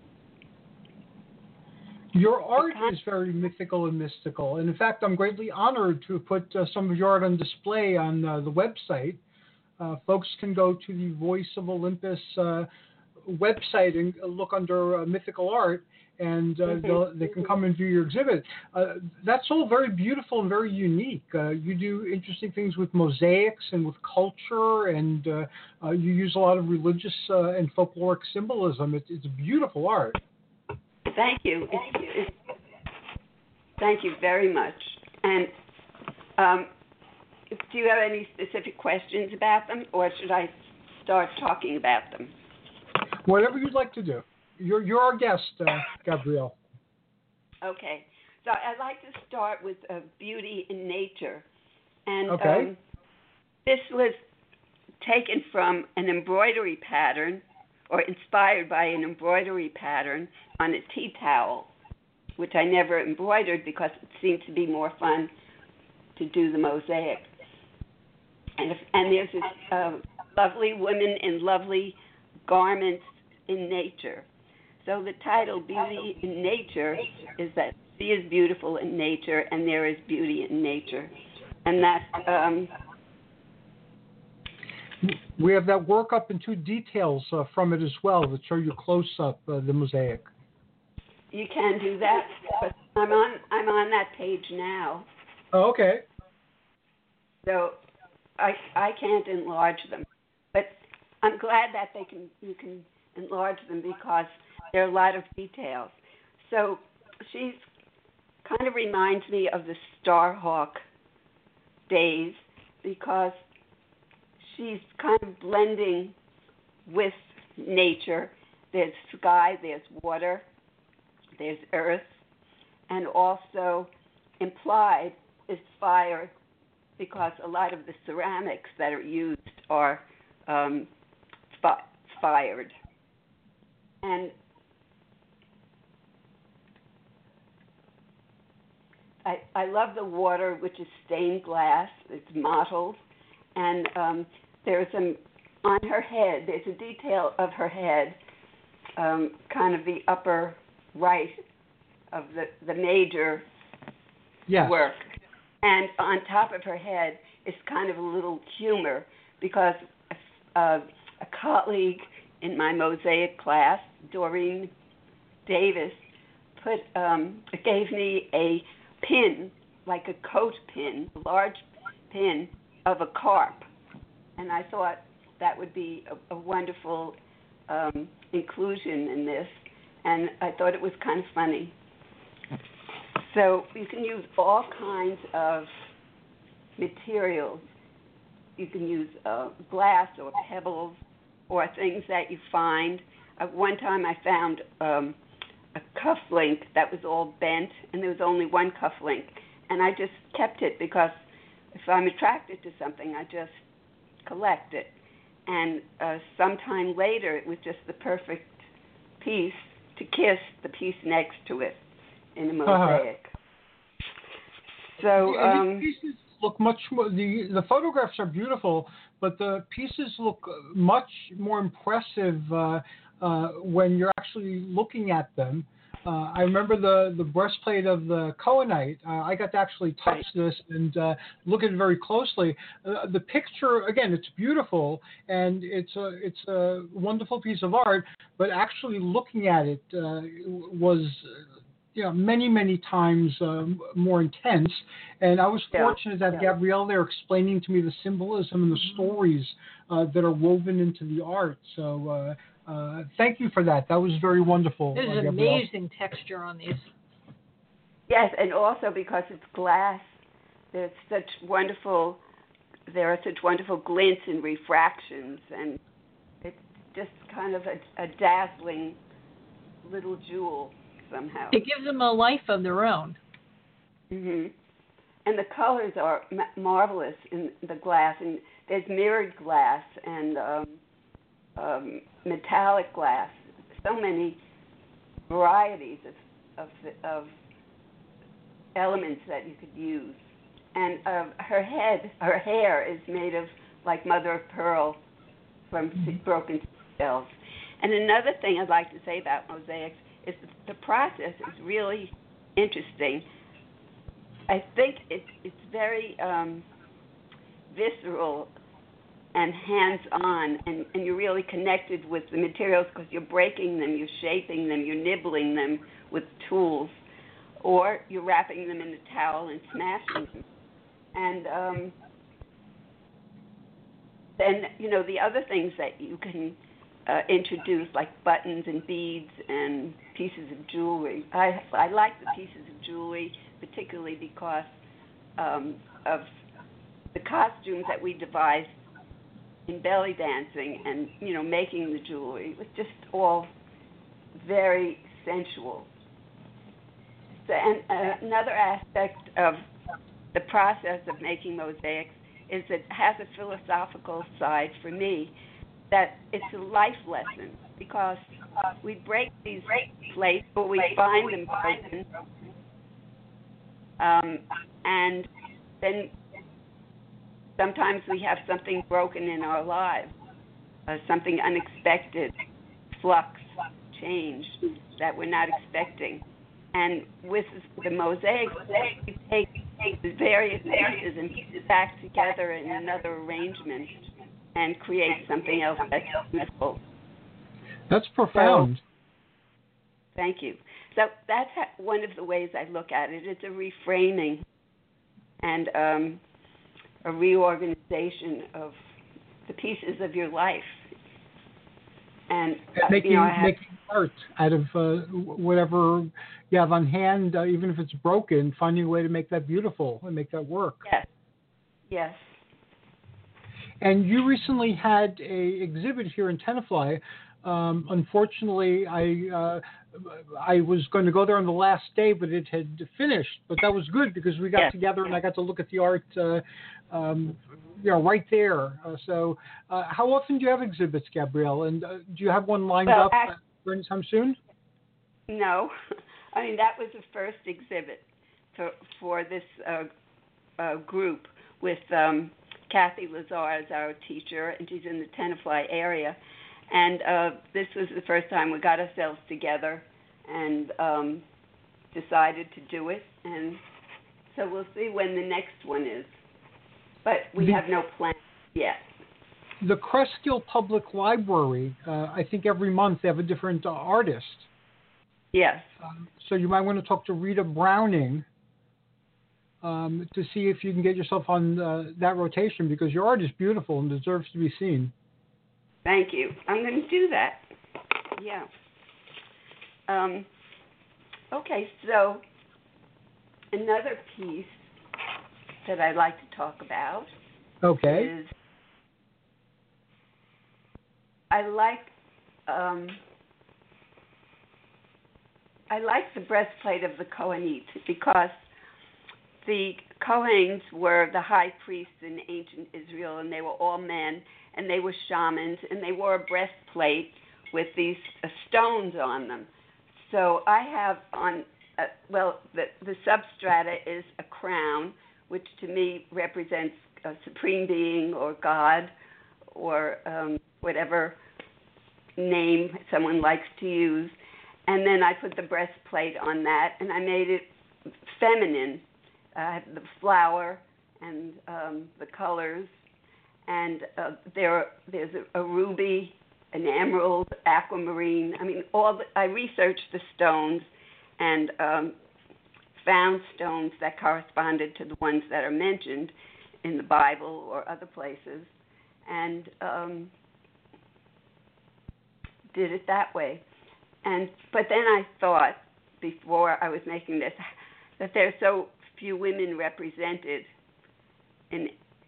Your art con- is very mythical and mystical. And in fact, I'm greatly honored to put uh, some of your art on display on uh, the website. Uh, folks can go to the Voice of Olympus uh, website and look under uh, mythical art, and uh, Mm-hmm. they can come and view your exhibit. Uh, that's all very beautiful and very unique. Uh, you do interesting things with mosaics and with culture, and uh, uh, you use a lot of religious uh, and folkloric symbolism. It, it's beautiful art. Thank you. It's, it's, thank you very much. And um, do you have any specific questions about them, or should I start talking about them? Whatever you'd like to do. You're, you're our guest, uh, Gabrielle. Okay. So I'd like to start with uh, beauty in nature. And Okay. um, this was taken from an embroidery pattern, or inspired by an embroidery pattern on a tea towel, which I never embroidered because it seemed to be more fun to do the mosaic. And, if, and there's this uh, lovely woman in lovely garments in nature. So the title, Beauty in Nature, is that she is beautiful in nature and there is beauty in nature. And that... Um, We have that work up into details uh, from it as well that show you close up uh, the mosaic. You can do that, but I'm on I'm on that page now, Oh, okay. so I I can't enlarge them. But I'm glad that they can you can enlarge them because there are a lot of details. So she's kind of reminds me of the Starhawk days because she's kind of blending with nature. There's sky, there's water, there's earth, and also implied is fire, because a lot of the ceramics that are used are um, fi- fired. And I, I love the water, which is stained glass. It's mottled. And um, there's a, on her head, there's a detail of her head, um, kind of the upper right of the, the major yes. work. And on top of her head is kind of a little humor, because uh, a colleague in my mosaic class, Doreen Davis, put um, gave me a pin, like a coat pin, a large pin of a carp. And I thought that would be a, a wonderful um, inclusion in this. And I thought it was kind of funny. So you can use all kinds of materials. You can use uh, glass or pebbles or things that you find. Uh, one time I found um, a cufflink that was all bent, and there was only one cufflink. And I just kept it because if I'm attracted to something, I just collect it. And uh, sometime later, it was just the perfect piece to kiss the piece next to it in a mosaic. Uh-huh. So um, these pieces look much more. The the photographs are beautiful, but the pieces look much more impressive uh, uh, when you're actually looking at them. Uh, I remember the, the breastplate of the Cohenite. Uh, I got to actually touch this and uh, look at it very closely. Uh, the picture, again, it's beautiful and it's a it's a wonderful piece of art. But actually looking at it uh, was, you know, many many times um, more intense. And I was fortunate yeah. to have yeah. Gabrielle there explaining to me the symbolism and the stories uh, that are woven into the art. So. Uh, Uh, thank you for that. That was very wonderful. There's uh, amazing texture on these. Yes, and also because it's glass, there's such wonderful, there are such wonderful glints and refractions, and it's just kind of a, a dazzling little jewel somehow. It gives them a life of their own. Mhm. And the colors are ma- marvelous in the glass, and there's mirrored glass and um, um, metallic glass. So many varieties of, of of elements that you could use. And uh, her head, her hair is made of like mother of pearl from mm-hmm. broken shells. And another thing I'd like to say about mosaics is that the process is really interesting. I think it's it's very um, visceral and hands-on, and, and you're really connected with the materials because you're breaking them, you're shaping them, you're nibbling them with tools, or you're wrapping them in a towel and smashing them. And um, then, you know, the other things that you can uh, introduce, like buttons and beads and pieces of jewelry. I, I like the pieces of jewelry, particularly because um, of the costumes that we devised in belly dancing and, you know, making the jewelry. It was just all very sensual. So, and uh, another aspect of the process of making mosaics is it has a philosophical side for me, that it's a life lesson, because we break these plates, but we find them broken, um, and then sometimes we have something broken in our lives, uh, something unexpected, flux, change that we're not expecting. And with the mosaic, we take, take the various pieces and piece it back together in another arrangement and create something else that's beautiful. That's profound. So, thank you. So that's one of the ways I look at it. It's a reframing and um, a reorganization of the pieces of your life. And, uh, making, you know, I have, making art out of uh, whatever you have on hand, uh, even if it's broken, finding a way to make that beautiful and make that work. Yes. Yes. And you recently had a exhibit here in Tenafly. Um, unfortunately, I uh, I was going to go there on the last day, but it had finished. But that was good because we got yeah. together and I got to look at the art, uh, um, you know, right there. Uh, so, uh, how often do you have exhibits, Gabrielle? And uh, do you have one lined well, up actually, for anytime soon? No, I mean that was the first exhibit for for this uh, uh, group with um, Kathy Lazar as our teacher, and she's in the Tenafly area. And uh, this was the first time we got ourselves together and um, decided to do it. And so we'll see when the next one is. But we the, have no plan yet. The Cresskill Public Library, uh, I think every month they have a different uh, artist. Yes. Um, so you might want to talk to Rita Browning um, to see if you can get yourself on uh, that rotation because your art is beautiful and deserves to be seen. Thank you. I'm going to do that. Yeah. Um, okay, so another piece that I'd like to talk about okay. is I like um, I like the breastplate of the Kohanite because the Kohens were the high priests in ancient Israel, and they were all men, and they were shamans, and they wore a breastplate with these uh, stones on them. So I have on, uh, well, the, the substrata is a crown, which to me represents a supreme being or God or um, whatever name someone likes to use. And then I put the breastplate on that, and I made it feminine. Uh, the flower and um, the colors, and uh, there there's a, a ruby, an emerald, aquamarine. I mean, all the, I researched the stones and um, found stones that corresponded to the ones that are mentioned in the Bible or other places, and um, did it that way. And but then I thought, before I was making this, that there's so few women represented in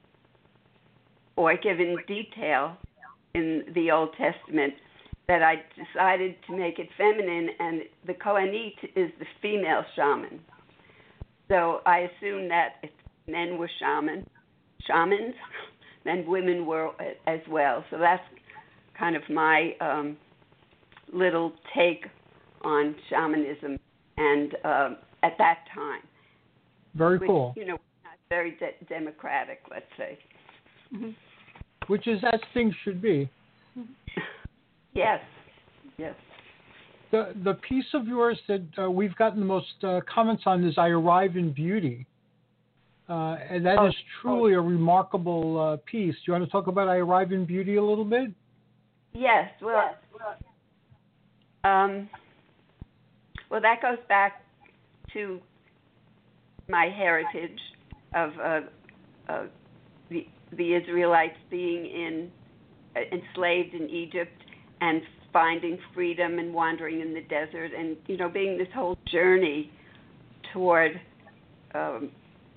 or given detail in the Old Testament that I decided to make it feminine, and the Kohanite is the female shaman. So I assumed that if men were shaman, shamans, then women were as well. So that's kind of my um, little take on shamanism and uh, at that time. Very which, cool. You know, not very de- democratic, let's say. Mm-hmm. Which is as things should be. Yes, yes. The the piece of yours that uh, we've gotten the most uh, comments on is "I Arrive in Beauty," uh, and that oh, is truly oh. a remarkable uh, piece. Do you want to talk about "I Arrive in Beauty" a little bit? Yes. Well, yes. Um, well, that goes back to my heritage of uh, uh, the the Israelites being in uh, enslaved in Egypt and finding freedom and wandering in the desert, and you know, being this whole journey toward um,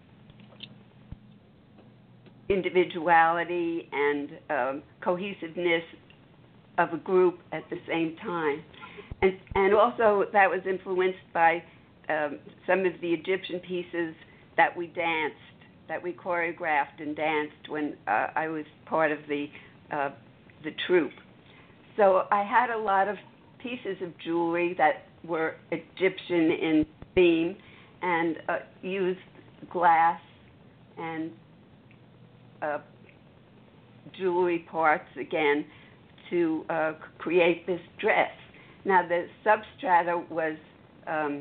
individuality and um, cohesiveness of a group at the same time, and and also that was influenced by um, some of the Egyptian pieces that we danced, that we choreographed and danced when uh, I was part of the uh, the troupe. So I had a lot of pieces of jewelry that were Egyptian in theme, and uh, used glass and uh, jewelry parts again to uh, create this dress. Now the substrata was um,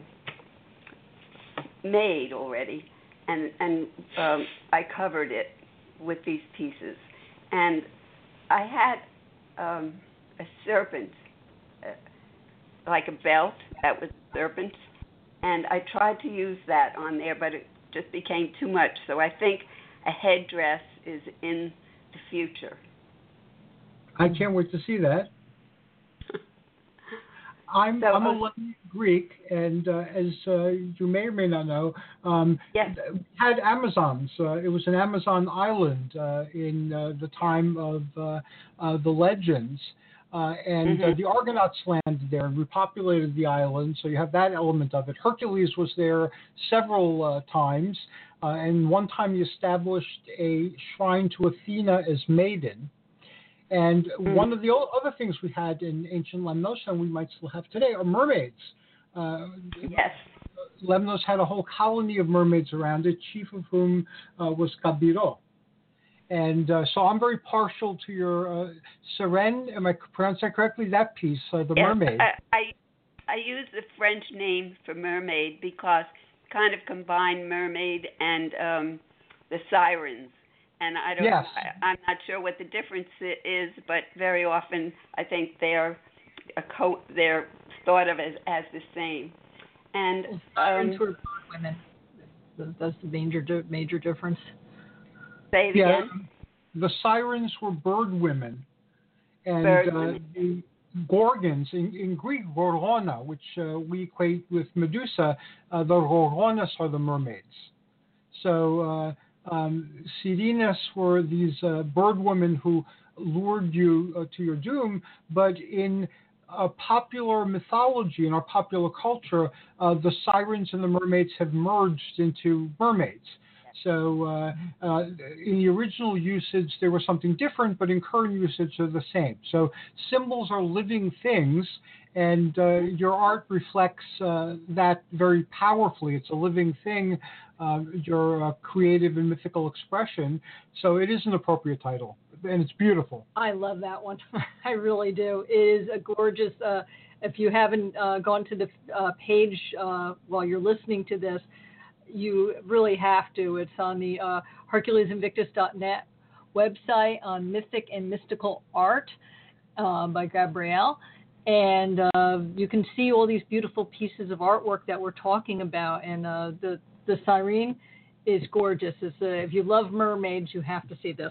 made already, and and um, I covered it with these pieces, and I had um, a serpent, uh, like a belt that was a serpent, and I tried to use that on there, but it just became too much. So I think a headdress is in the future. I can't wait to see that. I'm, so, I'm a uh, Lebanese Greek, and uh, as uh, you may or may not know, um, yes. had Amazons. Uh, it was an Amazon island uh, in uh, the time of uh, uh, the legends. Uh, and mm-hmm. uh, the Argonauts landed there and repopulated the island, so you have that element of it. Hercules was there several uh, times, uh, and one time he established a shrine to Athena as maiden. And mm-hmm. one of the other things we had in ancient Lemnos, and we might still have today, are mermaids. Uh, yes. Lemnos had a whole colony of mermaids around it, chief of whom uh, was Kabiro. And uh, so I'm very partial to your uh, Sirène, am I pronouncing that correctly? That piece, uh, the yes, mermaid. I, I I use the French name for mermaid because kind of combine mermaid and um, the sirens. And I don't, yes. I, I'm not sure what the difference is, but very often I think they're a co- they're thought of as, as the same. And well, sirens um, were women. That's the major major difference. Say it yeah, again. The sirens were bird women, and bird uh, women. the Gorgons in, in Greek, Gorgona, which uh, we equate with Medusa, uh, the Gorgonas are the mermaids. So. Uh, Um, Sirenes were these uh, bird women who lured you uh, to your doom, but in uh, popular mythology, in our popular culture, uh, the sirens and the mermaids have merged into mermaids. So uh, uh, in the original usage, there was something different, but in current usage, they're the same. So symbols are living things, and uh, your art reflects uh, that very powerfully. It's a living thing, uh, your uh, creative and mythical expression. So it is an appropriate title, and it's beautiful. I love that one. I really do. It is a gorgeous, uh, if you haven't uh, gone to the uh, page uh, while you're listening to this, you really have to. It's on the uh, Hercules Invictus dot net website on Mystic and Mystical Art uh, by Gabrielle. And uh, you can see all these beautiful pieces of artwork that we're talking about. And uh, the, the Sirene is gorgeous. It's, uh, if you love mermaids, you have to see this.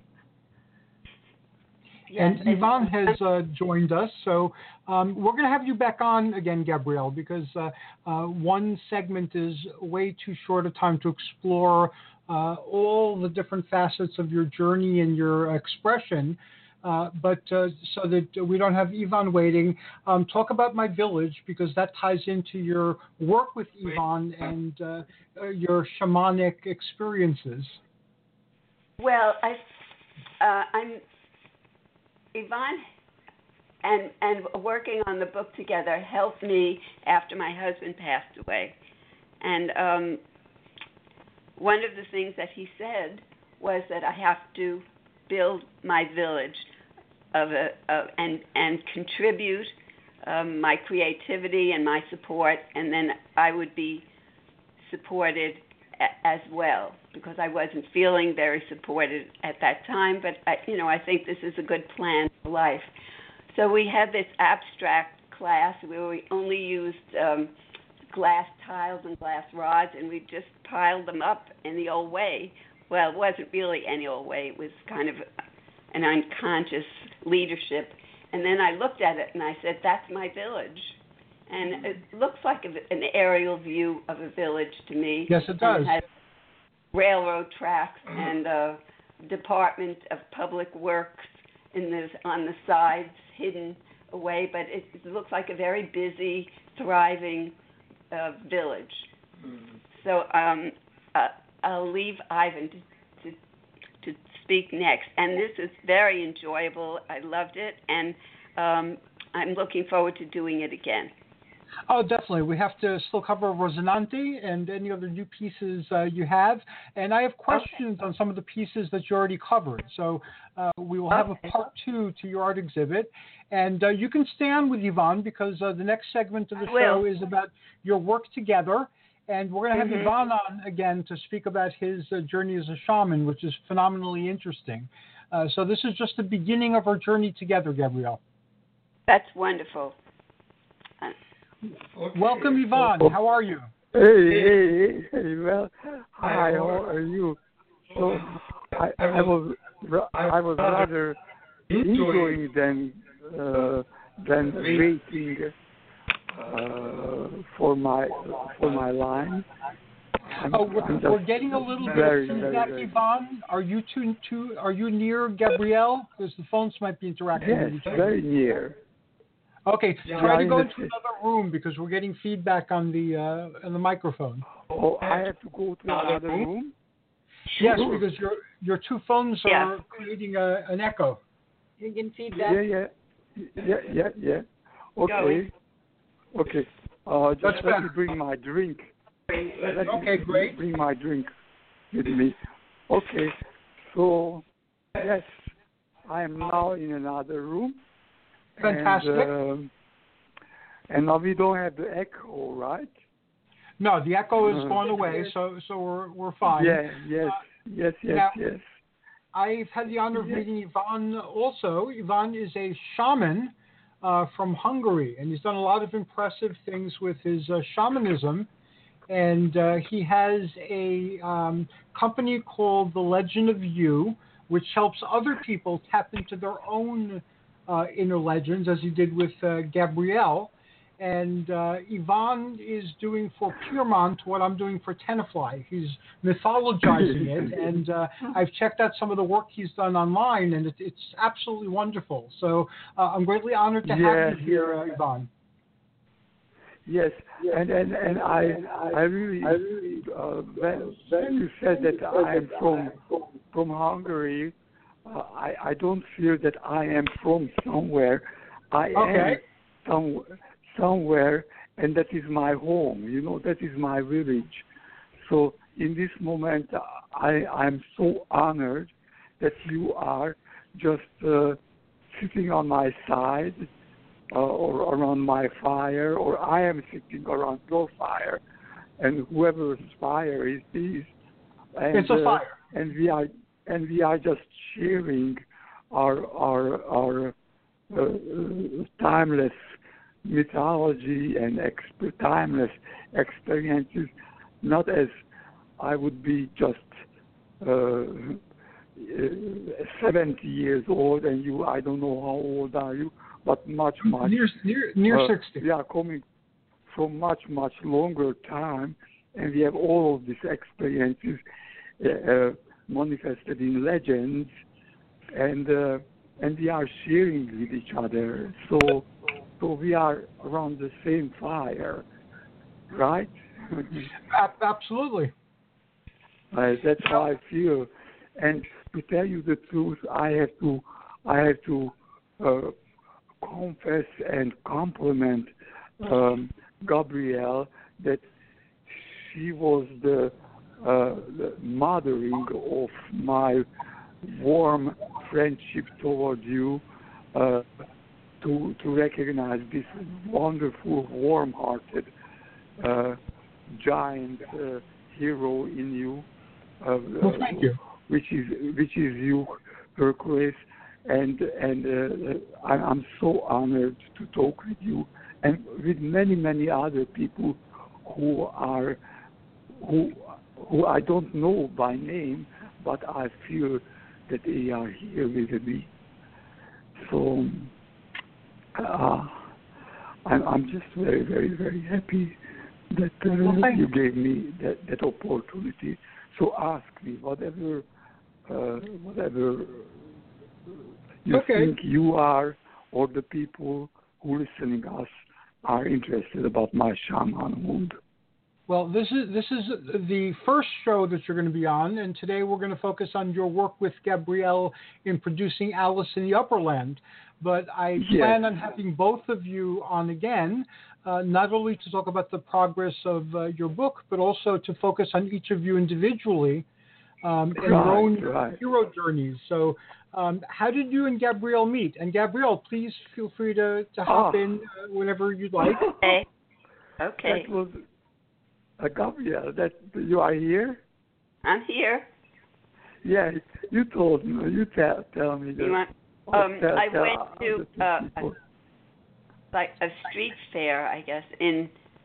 And Yvonne has uh, joined us, so um, we're going to have you back on again, Gabrielle, because uh, uh, one segment is way too short a time to explore uh, all the different facets of your journey and your expression. Uh, but uh, so that we don't have Yvonne waiting, um, talk about My Village, because that ties into your work with Yvonne and uh, uh, your shamanic experiences. Well, I, uh, I'm... Yvonne and and working on the book together helped me after my husband passed away. And um, one of the things that he said was that I have to build my village of a, of, and and contribute um, my creativity and my support, and then I would be supported a, as well, because I wasn't feeling very supported at that time. But, I, you know, I think this is a good plan for life. So we had this abstract class where we only used um, glass tiles and glass rods, and we just piled them up in the old way. Well, it wasn't really any old way. It was kind of an unconscious leadership. And then I looked at it, and I said, that's my village. And it looks like a, an aerial view of a village to me. Yes, it does. It has railroad tracks and a Department of Public Works in the, on the sides, hidden away. But it, it looks like a very busy, thriving uh, village. Mm-hmm. So um, uh, I'll leave Ivan to, to to speak next. And this is very enjoyable. I loved it, and um, I'm looking forward to doing it again. Oh, definitely. We have to still cover Rosinante and any other new pieces uh, you have. And I have questions okay. on some of the pieces that you already covered. So uh, we will have okay. a part two to your art exhibit. And uh, you can stay on with Yvonne, because uh, the next segment of the I show will. is about your work together. And we're going to have mm-hmm. Yvonne on again to speak about his uh, journey as a shaman, which is phenomenally interesting. Uh, so this is just the beginning of our journey together, Gabrielle. That's wonderful. Okay. Welcome, Yvonne. How are you? Hey, hey, hey, well, hi, how are you? So, I, I was, I was rather enjoying than, uh, than waiting uh, for my for my line. I'm, oh, we're, I'm we're getting a little very, bit of very, feedback, very, Yvonne. Are you too, too, Are you near Gabrielle? Because the phones might be interacting Yes, with each other. very near. Okay, Yeah, try to go the- into another room because we're getting feedback on the uh, on the microphone. Oh, I have to go to another room? Yes, Sure. because your your two phones Yeah. are creating a, an echo. You're getting feedback. Yeah, yeah, yeah, yeah, yeah. Okay, Going. okay. Uh, just That's let better. me bring my drink. Let Okay, me great. Bring my drink with me. Okay, so yes, I am now in another room. Fantastic. And, um, and now we don't have the echo, right? No, the echo has Uh, gone away, so so we're we're fine. Yeah, yes, yes, yes, now- yes. I've had the honor of meeting Ivan also. Ivan is a shaman uh, from Hungary, and he's done a lot of impressive things with his uh, shamanism. And uh, he has a um, company called The Legend of You, which helps other people tap into their own uh, inner legends, as he did with uh, Gabrielle. And uh, Ivan is doing for Pyrmont what I'm doing for Tenafly. He's mythologizing it, and uh, I've checked out some of the work he's done online, and it, it's absolutely wonderful. So uh, I'm greatly honored to Yeah. have you here, uh, Ivan. Yes, and and and I I really uh, when, when you said that I am from from Hungary, uh, I I don't feel that I am from somewhere. I Okay. am some somewhere, and that is my home. You know, that is my village. So in this moment, I I'm so honored that you are just uh, sitting on my side. Uh, or around my fire, or I am sitting around your fire, and whoever's fire is this. And, It's a uh, fire. and we are and we are just sharing our our our uh, timeless mythology and exp- timeless experiences. Not as I would be just uh, seventy years old, and you I don't know how old are you. But much, much Near, near, near uh, sixty. We are coming from much, much longer time, and we have all of these experiences uh, uh, manifested in legends, and uh, and we are sharing with each other. So, so we are around the same fire, right? A- absolutely. Uh, that's how I feel. And to tell you the truth, I have to, I have to. Uh, confess and compliment um, Gabrielle that she was the, uh, the mothering of my warm friendship toward you, uh, to to recognize this wonderful, warm-hearted uh, giant uh, hero in you, uh, Well, thank you. which is which is you, Hercules. And and uh, I'm so honored to talk with you and with many many other people who are who who I don't know by name, but I feel that they are here with me. So uh, I'm I'm just very very very happy that uh, well, you gave me that, that opportunity. So ask me whatever uh, whatever. You Okay. think you are, or the people who listening us are interested about my shamanhood? Well, this is this is the first show that you're going to be on, and today we're going to focus on your work with Gabrielle in producing Alice in the Upperland. But I Yes. plan on having both of you on again, uh, not only to talk about the progress of uh, your book, but also to focus on each of you individually um, and your Right, own right. hero journeys. So. Um, how did you and Gabrielle meet? And Gabrielle, please feel free to, to hop Oh. in uh, whenever you'd like. Okay. Okay. That was uh, Gabrielle. That you are here? I'm here. Yeah, you told me. You tell tell me. You want? or Um, tell- I tell went other to uh, people. like a street fair, I guess, in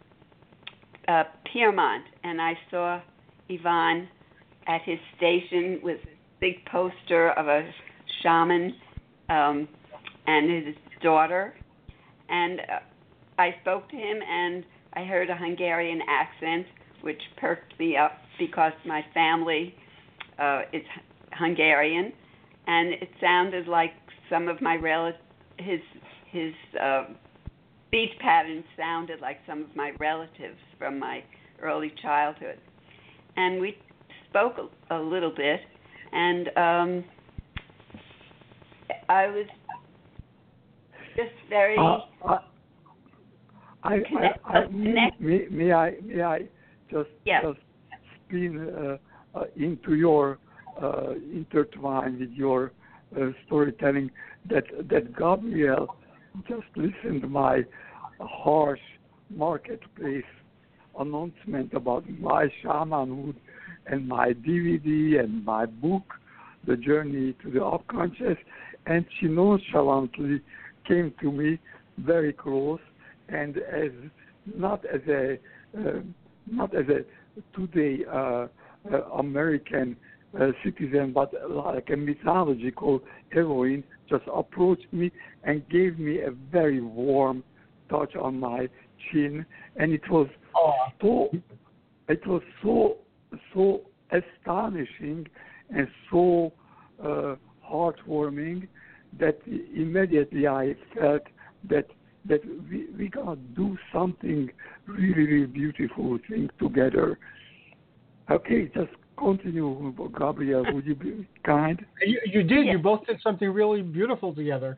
uh, Pyrmont, and I saw Ivan at his station with a big poster of a shaman um, and his daughter, and uh, I spoke to him, and I heard a Hungarian accent, which perked me up because my family uh, is Hungarian, and it sounded like some of my relatives, his his uh, speech patterns sounded like some of my relatives from my early childhood. And we spoke a, a little bit, and um, I was just very. Uh, I, I, connect, I, I, uh, connect. may, may I may I just Yes. just spin uh, uh, into your uh, intertwine with your uh, storytelling that that Gabrielle just listened to my harsh marketplace announcement about my shamanhood and my D V D and my book, The Journey to the Unconscious, and she nonchalantly came to me very close, and as not as a uh, not as a today uh, uh, American uh, citizen, but like a mythological heroine, just approached me and gave me a very warm touch on my chin, and it was Oh. so it was so so astonishing and so uh, heartwarming that immediately I felt that that we we gotta do something really really beautiful thing together. Okay, just continue, Gabrielle. Would you be kind? You, you did. Yeah. You both did something really beautiful together.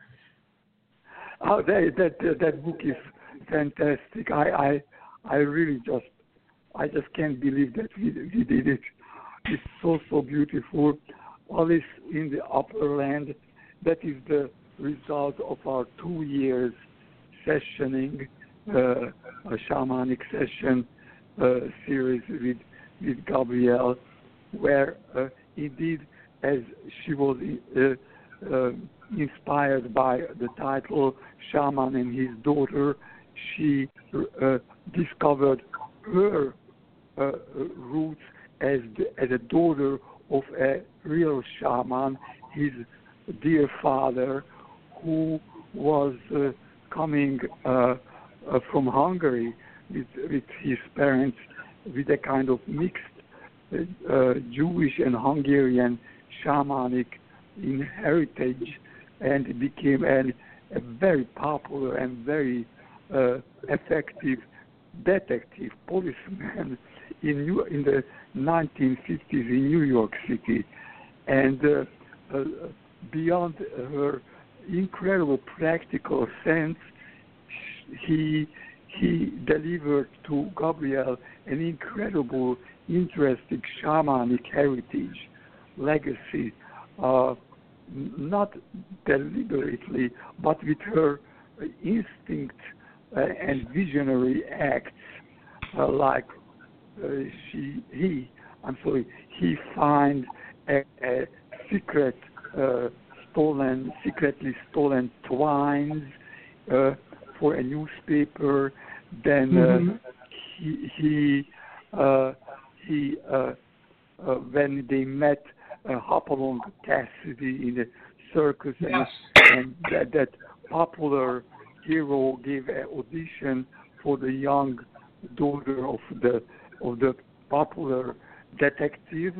Oh, that that that book is fantastic. I I I really just I just can't believe that we we did it. It's so so beautiful. Alice in the Upper Land. That is the result of our two years sessioning, uh, a shamanic session uh, series with with Gabrielle, where uh, indeed, as she was uh, uh, inspired by the title Shaman and His Daughter, she uh, discovered her uh, roots as the, as a daughter of a real shaman, his dear father, who was uh, coming uh, uh, from Hungary with, with his parents, with a kind of mixed uh, Jewish and Hungarian shamanic in heritage, and became an, a very popular and very uh, effective detective policeman in New, in the nineteen fifties in New York City. And uh, uh, beyond her incredible practical sense, he he delivered to Gabrielle an incredible, interesting shamanic heritage, legacy, uh, not deliberately, but with her instinct uh, and visionary acts, uh, like uh, she, he, I'm sorry, he finds a, a secret, uh, stolen, secretly stolen twines uh, for a newspaper. Then Mm-hmm. uh, he he uh, he uh, uh, when they met uh, Hopalong Cassidy in the circus, Yes. and, and that, that popular hero gave an audition for the young daughter of the of the popular detective.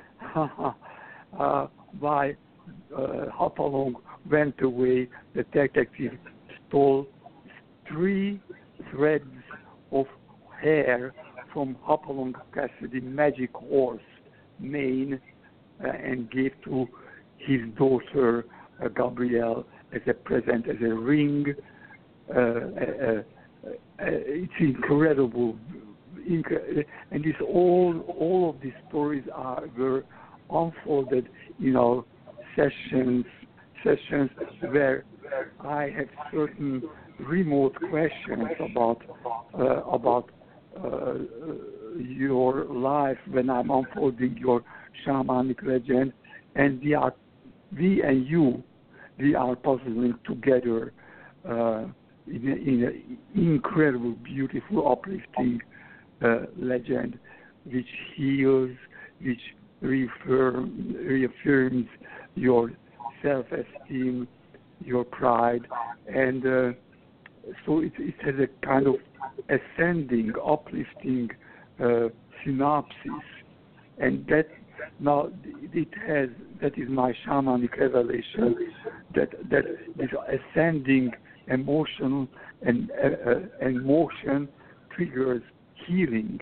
uh, by uh, Hopalong went away, the detective stole three threads of hair from Hopalong Cassidy magic horse mane uh, and gave to his daughter uh, Gabrielle as a present, as a ring. Uh, uh, uh, uh, it's incredible, Incre- and this all all of these stories are were unfolded in our sessions sessions where I have certain remote questions about uh, about uh, your life when I'm unfolding your shamanic legend, and we are we and you we are puzzling together uh, in an incredible, beautiful, uplifting uh, legend, which heals, which reaffirm, reaffirms your self-esteem, your pride, and uh, so it, it has a kind of ascending, uplifting uh, synopsis, and that now it has, that is my shamanic revelation, that that this ascending emotion and uh, uh, emotion triggers healing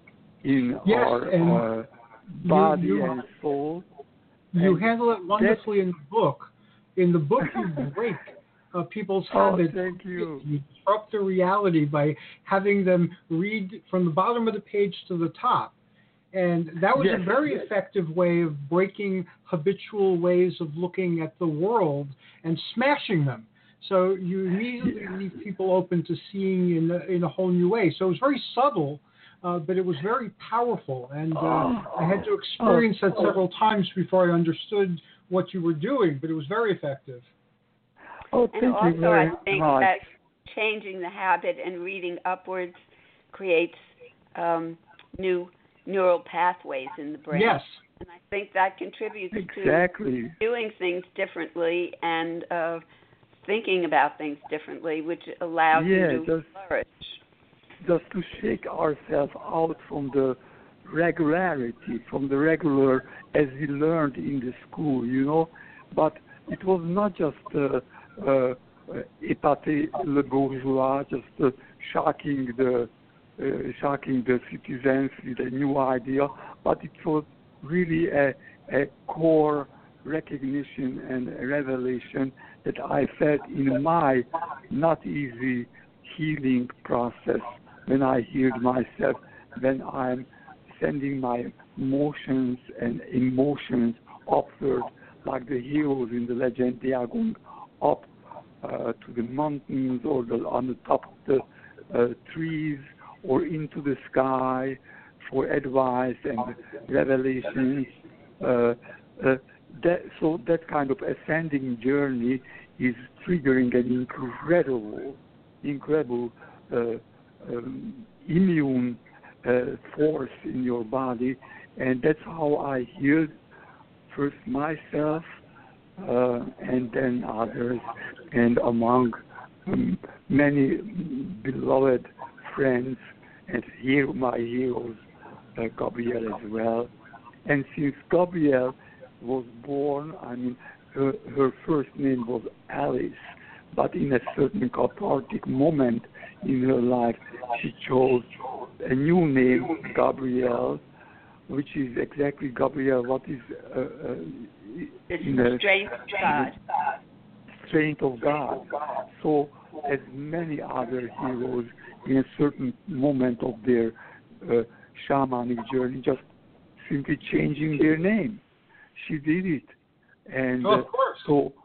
in Yes, our and uh, body you, you, and soul. You and handle it wonderfully in the book. In the book, you break uh, people's habits. Oh, thank you. You disrupt their reality by having them read from the bottom of the page to the top. And that was Yes. a very effective way of breaking habitual ways of looking at the world and smashing them. So you immediately Yeah. leave people open to seeing in a, in a whole new way. So it was very subtle, uh, but it was very powerful. And uh, Oh. I had to experience that several times before I understood what you were doing, but it was very effective. Oh, thank And you also, very I think much. that changing the habit and reading upwards creates um, new neural pathways in the brain. Yes. And I think that contributes Exactly. to doing things differently and uh, thinking about things differently, which allows Yeah, you to just- flourish. Just to shake ourselves out from the regularity, from the regular as we learned in the school, you know. But it was not just uh, uh, épater le bourgeois, just uh, shocking the uh, shocking the citizens with a new idea, but it was really a, a core recognition and a revelation that I felt in my not easy healing process when I healed myself, when I'm sending my motions and emotions upward, like the heroes in the legend, they are going up uh, to the mountains or the, on the top of the uh, trees or into the sky for advice and revelations. Uh, uh, that, so that kind of ascending journey is triggering an incredible, incredible uh, um, immune uh, force in your body, and that's how I healed first myself uh, and then others, and among um, many beloved friends and here my heroes, uh, Gabrielle as well. And since Gabrielle was born, I mean, her, her first name was Alice, but in a certain cathartic moment in her life, she chose a new name, Gabrielle, which is exactly Gabrielle, what is uh, uh, in the the strength of God. strength of God. So, as many other heroes, in a certain moment of their uh, shamanic journey, just simply changing their name. She did it, and Oh, of course. uh, so,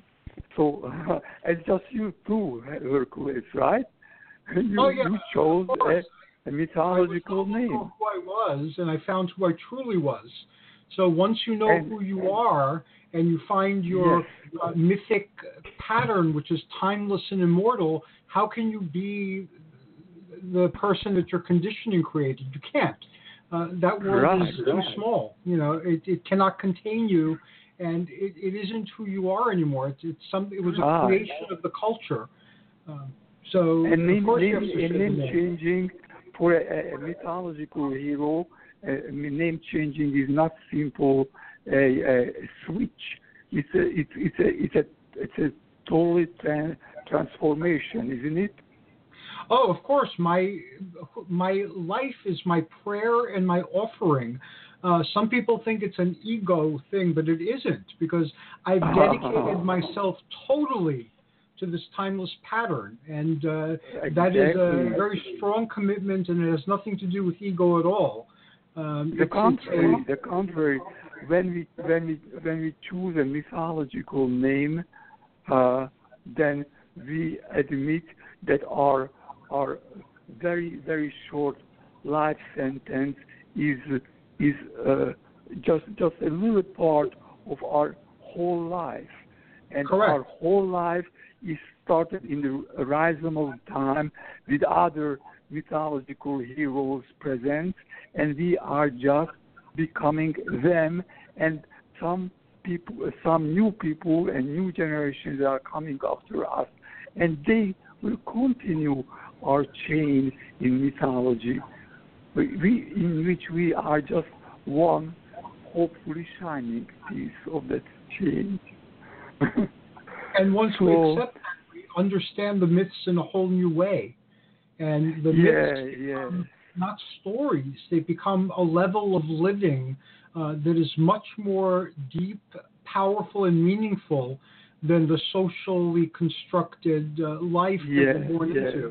so, uh, and just you too, Hercules, right? You, Oh, yeah, you chose of course. a, a mythological I name. was who I was, and I found who I truly was. So once you know And- who you are, and you find your Yes. uh, mythic pattern, which is timeless and immortal, how can you be the person that your conditioning created? You can't. Uh, that world Right, is too right. small. You know, it, it cannot contain you, and it, it isn't who you are anymore. It's, it's some. It was a Ah. creation of the culture. Um, so And of name, course you name, have to and share the name name. changing for a, a mythological hero, uh, name changing is not simple a, a switch. It's a it's it's a it's a it's a totally tra- transformation, isn't it? Oh, of course. My my life is my prayer and my offering. Uh, some people think it's an ego thing, but it isn't, because I've dedicated myself totally to this timeless pattern, and uh, that is a Exactly. very strong commitment, and it has nothing to do with ego at all. Um, The it's- contrary, it's the contrary. When we when we when we choose a mythological name, uh, then we admit that our our very very short life sentence is is uh, just just a little part of our whole life, and Correct. our whole life is started in the horizon of time with other mythological heroes present, and we are just becoming them, and some people, some new people and new generations are coming after us, and they will continue our chain in mythology, we, we, in which we are just one hopefully shining piece of that chain. And once so, we accept that, we understand the myths in a whole new way. And the yeah, myths yeah. become not stories, they become a level of living uh, that is much more deep, powerful, and meaningful than the socially constructed uh, life yeah, that we're born yeah. into.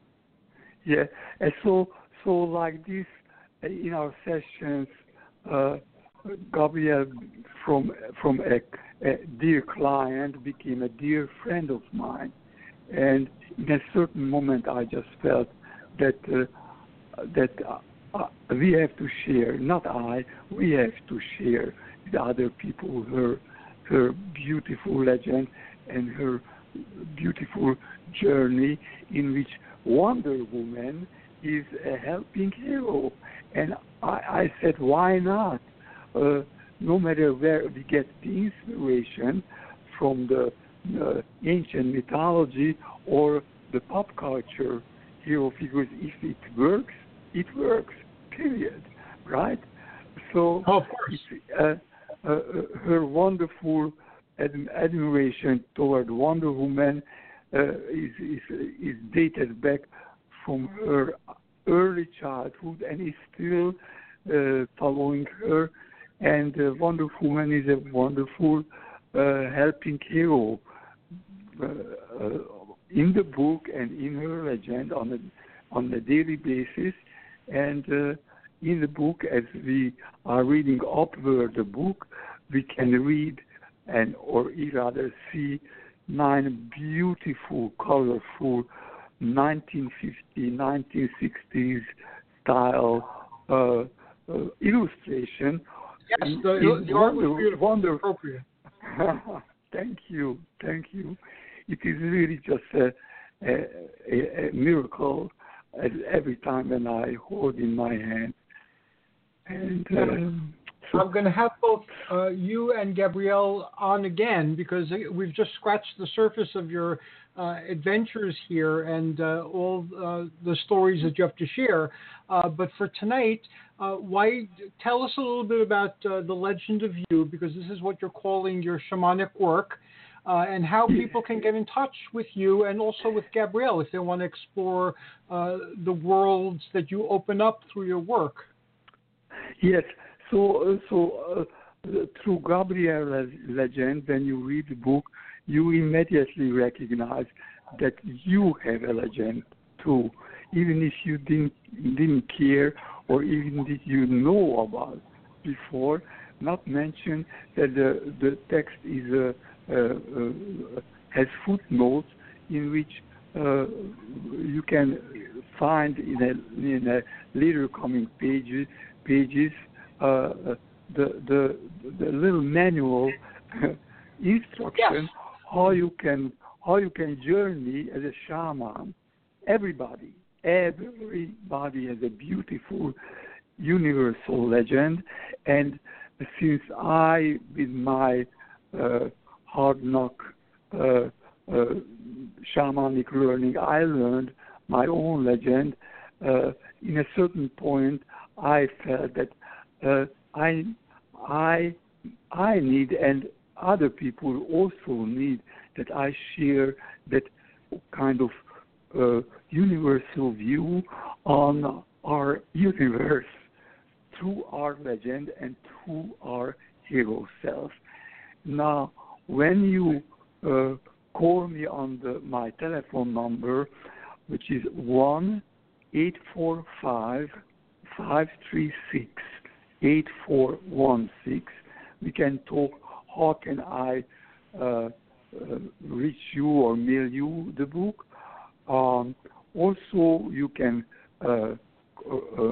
Yeah, and so, so like this, in our sessions, uh, Gabrielle, from from a, a dear client, became a dear friend of mine, and in a certain moment, I just felt that uh, that uh, uh, we have to share. Not I, we have to share with other people her her beautiful legend and her beautiful journey, in which Wonder Woman is a helping hero. And I, I said, why not? Uh, no matter where we get the inspiration from the uh, ancient mythology or the pop culture hero figures, if it works, it works, period, right? So oh, of course. Uh, uh, her wonderful ad- admiration toward Wonder Woman uh, is, is, is dated back from her early childhood and is still uh, following her. And uh, Wonder Woman is a wonderful uh, helping hero uh, uh, in the book and in her legend on a, on a daily basis. And uh, in the book, as we are reading upward the book, we can read and or rather see nine beautiful, colorful nineteen fifties, nineteen sixties style uh, uh, illustration. Yes, the, the art was beautiful. Wonder, appropriate. Thank you, thank you. It is really just a, a, a, a miracle every time when I hold in my hand. And um, so I'm going to have both uh, you and Gabrielle on again because we've just scratched the surface of your uh, adventures here and uh, all uh, the stories that you have to share. Uh, but for tonight, uh, why tell us a little bit about uh, the Legend of You, because this is what you're calling your shamanic work, uh, and how people can get in touch with you and also with Gabrielle if they want to explore uh, the worlds that you open up through your work. Yes. So, uh, so uh, through Gabrielle's legend, when you read the book, you immediately recognize that you have a legend too, even if you didn't didn't care or even did you know about before. Not mention that the the text is uh, uh, uh, has footnotes in which uh, you can find in a in a later coming pages pages. Uh, the the the little manual instruction yes. how you can how you can journey as a shaman. Everybody, everybody has a beautiful universal legend, and since I, with my uh, hard knock uh, uh, shamanic learning, I learned my own legend. Uh, in a certain point, I felt that. Uh, I, I, I need, and other people also need, that I share that kind of uh, universal view on our universe through our legend and through our hero self. Now, when you uh, call me on the, my telephone number, which is one eight four five five three six eight four one six. We can talk how can I uh, uh, reach you or mail you the book. Um, also, you can uh, uh,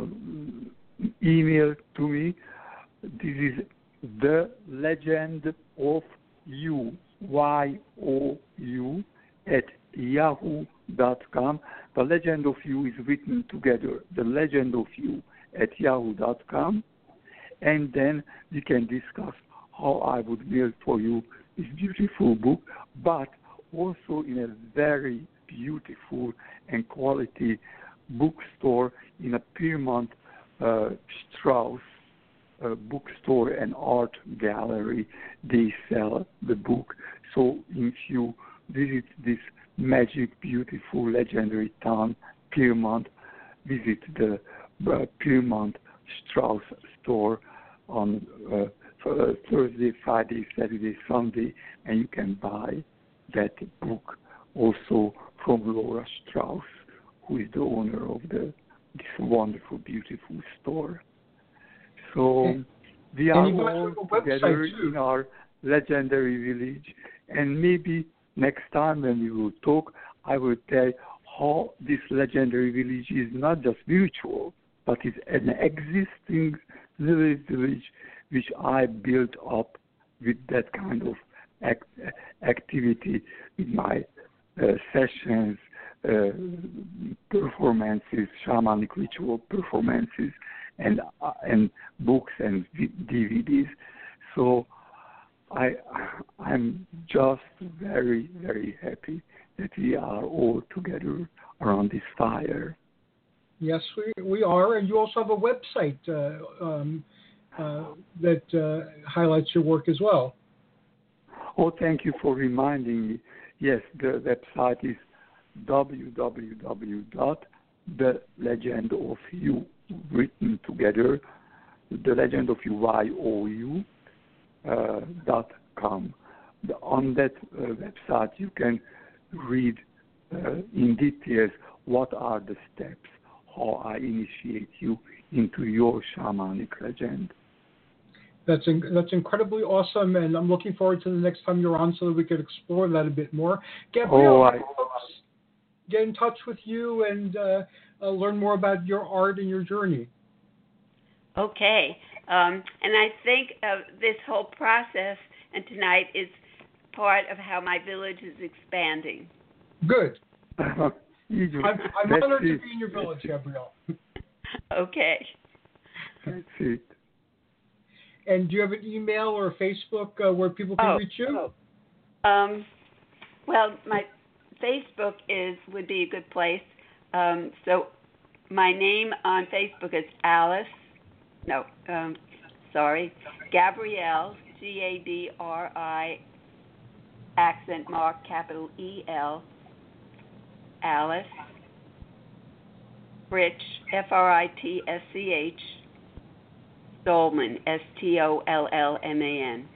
email to me. This is the legend of you, Y O U, at yahoo dot com. The legend of you is written together, the legend of you at yahoo dot com. And then we can discuss how I would mail for you this beautiful book, but also in a very beautiful and quality bookstore in a Piermont uh, Strauss uh, bookstore and art gallery. They sell the book. So if you visit this magic, beautiful, legendary town, Piermont, visit the uh, Piermont Strauss store on uh, uh, Thursday, Friday, Saturday, Sunday, and you can buy that book also from Laura Strauss, who is the owner of the this wonderful, beautiful store. So okay. we are all together in our legendary village, and maybe next time when we will talk, I will tell how this legendary village is not just virtual, but is an existing village, village which I built up with that kind of act, activity, with my uh, sessions, uh, performances, shamanic ritual performances, and uh, and books and D V Ds. So I I'm just very very happy that we are all together around this fire. Yes, we we are, and you also have a website uh, um, uh, that uh, highlights your work as well. Oh, thank you for reminding me. Yes, the website is w w w dot the legend of you written together, the legend of you y o u uh, dot com. The, on that uh, website, you can read uh, in details what are the steps, how I initiate you into your shamanic legend. That's in, that's incredibly awesome, and I'm looking forward to the next time you're on so that we could explore that a bit more. Gabrielle, oh, how I, can folks get in touch with you and uh, uh, learn more about your art and your journey? Okay, um, and I think uh, this whole process and tonight is part of how my village is expanding. Good. I'm, I'm honored to be in your village, Gabrielle. Okay. That's it. And do you have an email or a Facebook uh, where people can oh, reach you? Oh. Um, well, my Facebook is would be a good place. Um, so my name on Facebook is Alice. No, um, sorry, Gabrielle. G A B R I accent mark capital E L. Alice. Fritsch, F R I T S C H. Stolman, S T O L L M A N.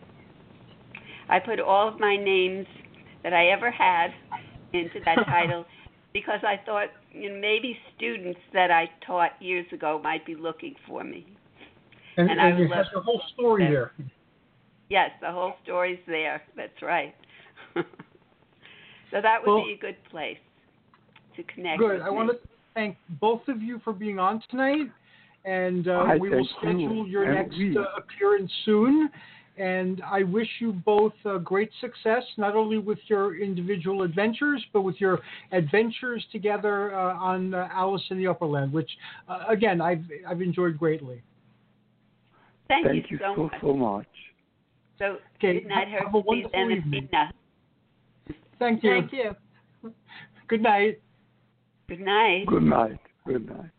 I put all of my names that I ever had into that title because I thought, you know, maybe students that I taught years ago might be looking for me. And, and, and I you have the whole story them. there. Yes, the whole story's there. That's right. So that would well, be a good place to connect Good. with I me. want to thank both of you for being on tonight. And uh, we will schedule you. your and next we. uh, appearance soon. And I wish you both uh, great success, not only with your individual adventures, but with your adventures together uh, on uh, Alice in the Upperland, which, uh, again, I've I've enjoyed greatly. Thank, Thank you, you so, so, much. so much. So, okay, good night, have, have a wonderful and evening. Athena. Thank you. Thank you. Good night. Good night. Good night. Good night.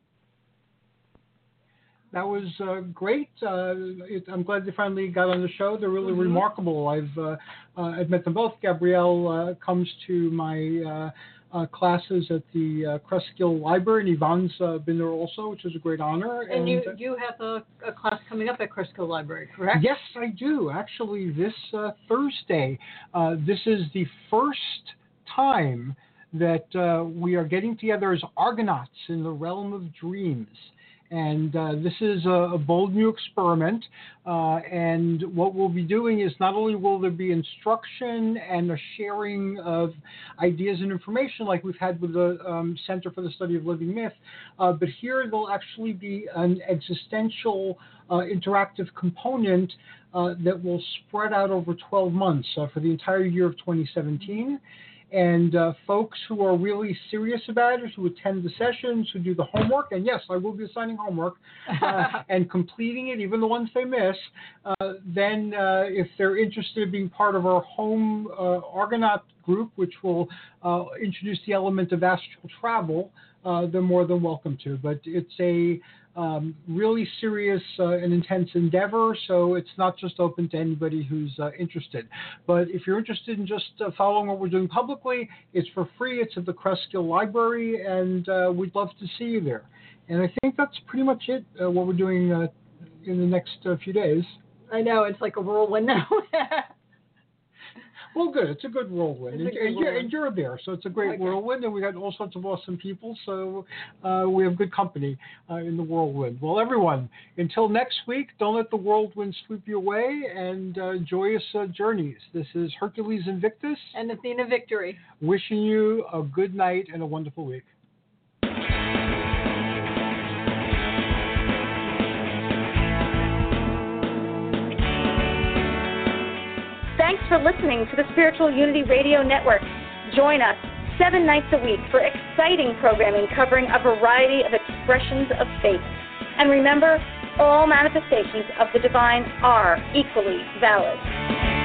That was uh, great. Uh, it, I'm glad they finally got on the show. They're really mm-hmm. remarkable. I've uh, uh, I've met them both. Gabrielle uh, comes to my uh, uh, classes at the uh, Cresskill Library, and Yvonne's uh, been there also, which is a great honor. And, and you, uh, you have a, a class coming up at Cresskill Library, correct? Yes, I do. Actually, this uh, Thursday. Uh, this is the first time that uh, we are getting together as Argonauts in the realm of dreams. And uh, this is a, a bold new experiment. Uh, and what we'll be doing is not only will there be instruction and a sharing of ideas and information like we've had with the um, Center for the Study of Living Myth, uh, but here there'll actually be an existential uh, interactive component uh, that will spread out over twelve months uh, for the entire year of twenty seventeen. And uh, folks who are really serious about it, who attend the sessions, who do the homework, and yes, I will be assigning homework, uh, and completing it, even the ones they miss, uh, then uh, if they're interested in being part of our home uh, Argonaut group, which will uh, introduce the element of astral travel, uh, they're more than welcome to. But it's a um, really serious uh, and intense endeavor, so it's not just open to anybody who's uh, interested. But if you're interested in just uh, following what we're doing publicly, it's for free. It's at the Cresskill Library, and uh, we'd love to see you there. And I think that's pretty much it, uh, what we're doing uh, in the next uh, few days. I know, it's like a whirlwind now. Well, good. It's a good whirlwind. It's a And, good and, you're, whirlwind. and you're there, so it's a great Okay. whirlwind, and we got all sorts of awesome people, so uh, we have good company uh, in the whirlwind. Well, everyone, until next week, don't let the whirlwind sweep you away, and uh, joyous uh, journeys. This is Hercules Invictus. And Athena Victory. Wishing you a good night and a wonderful week. Thanks for listening to the Spiritual Unity Radio Network. Join us seven nights a week for exciting programming covering a variety of expressions of faith. And remember, all manifestations of the divine are equally valid.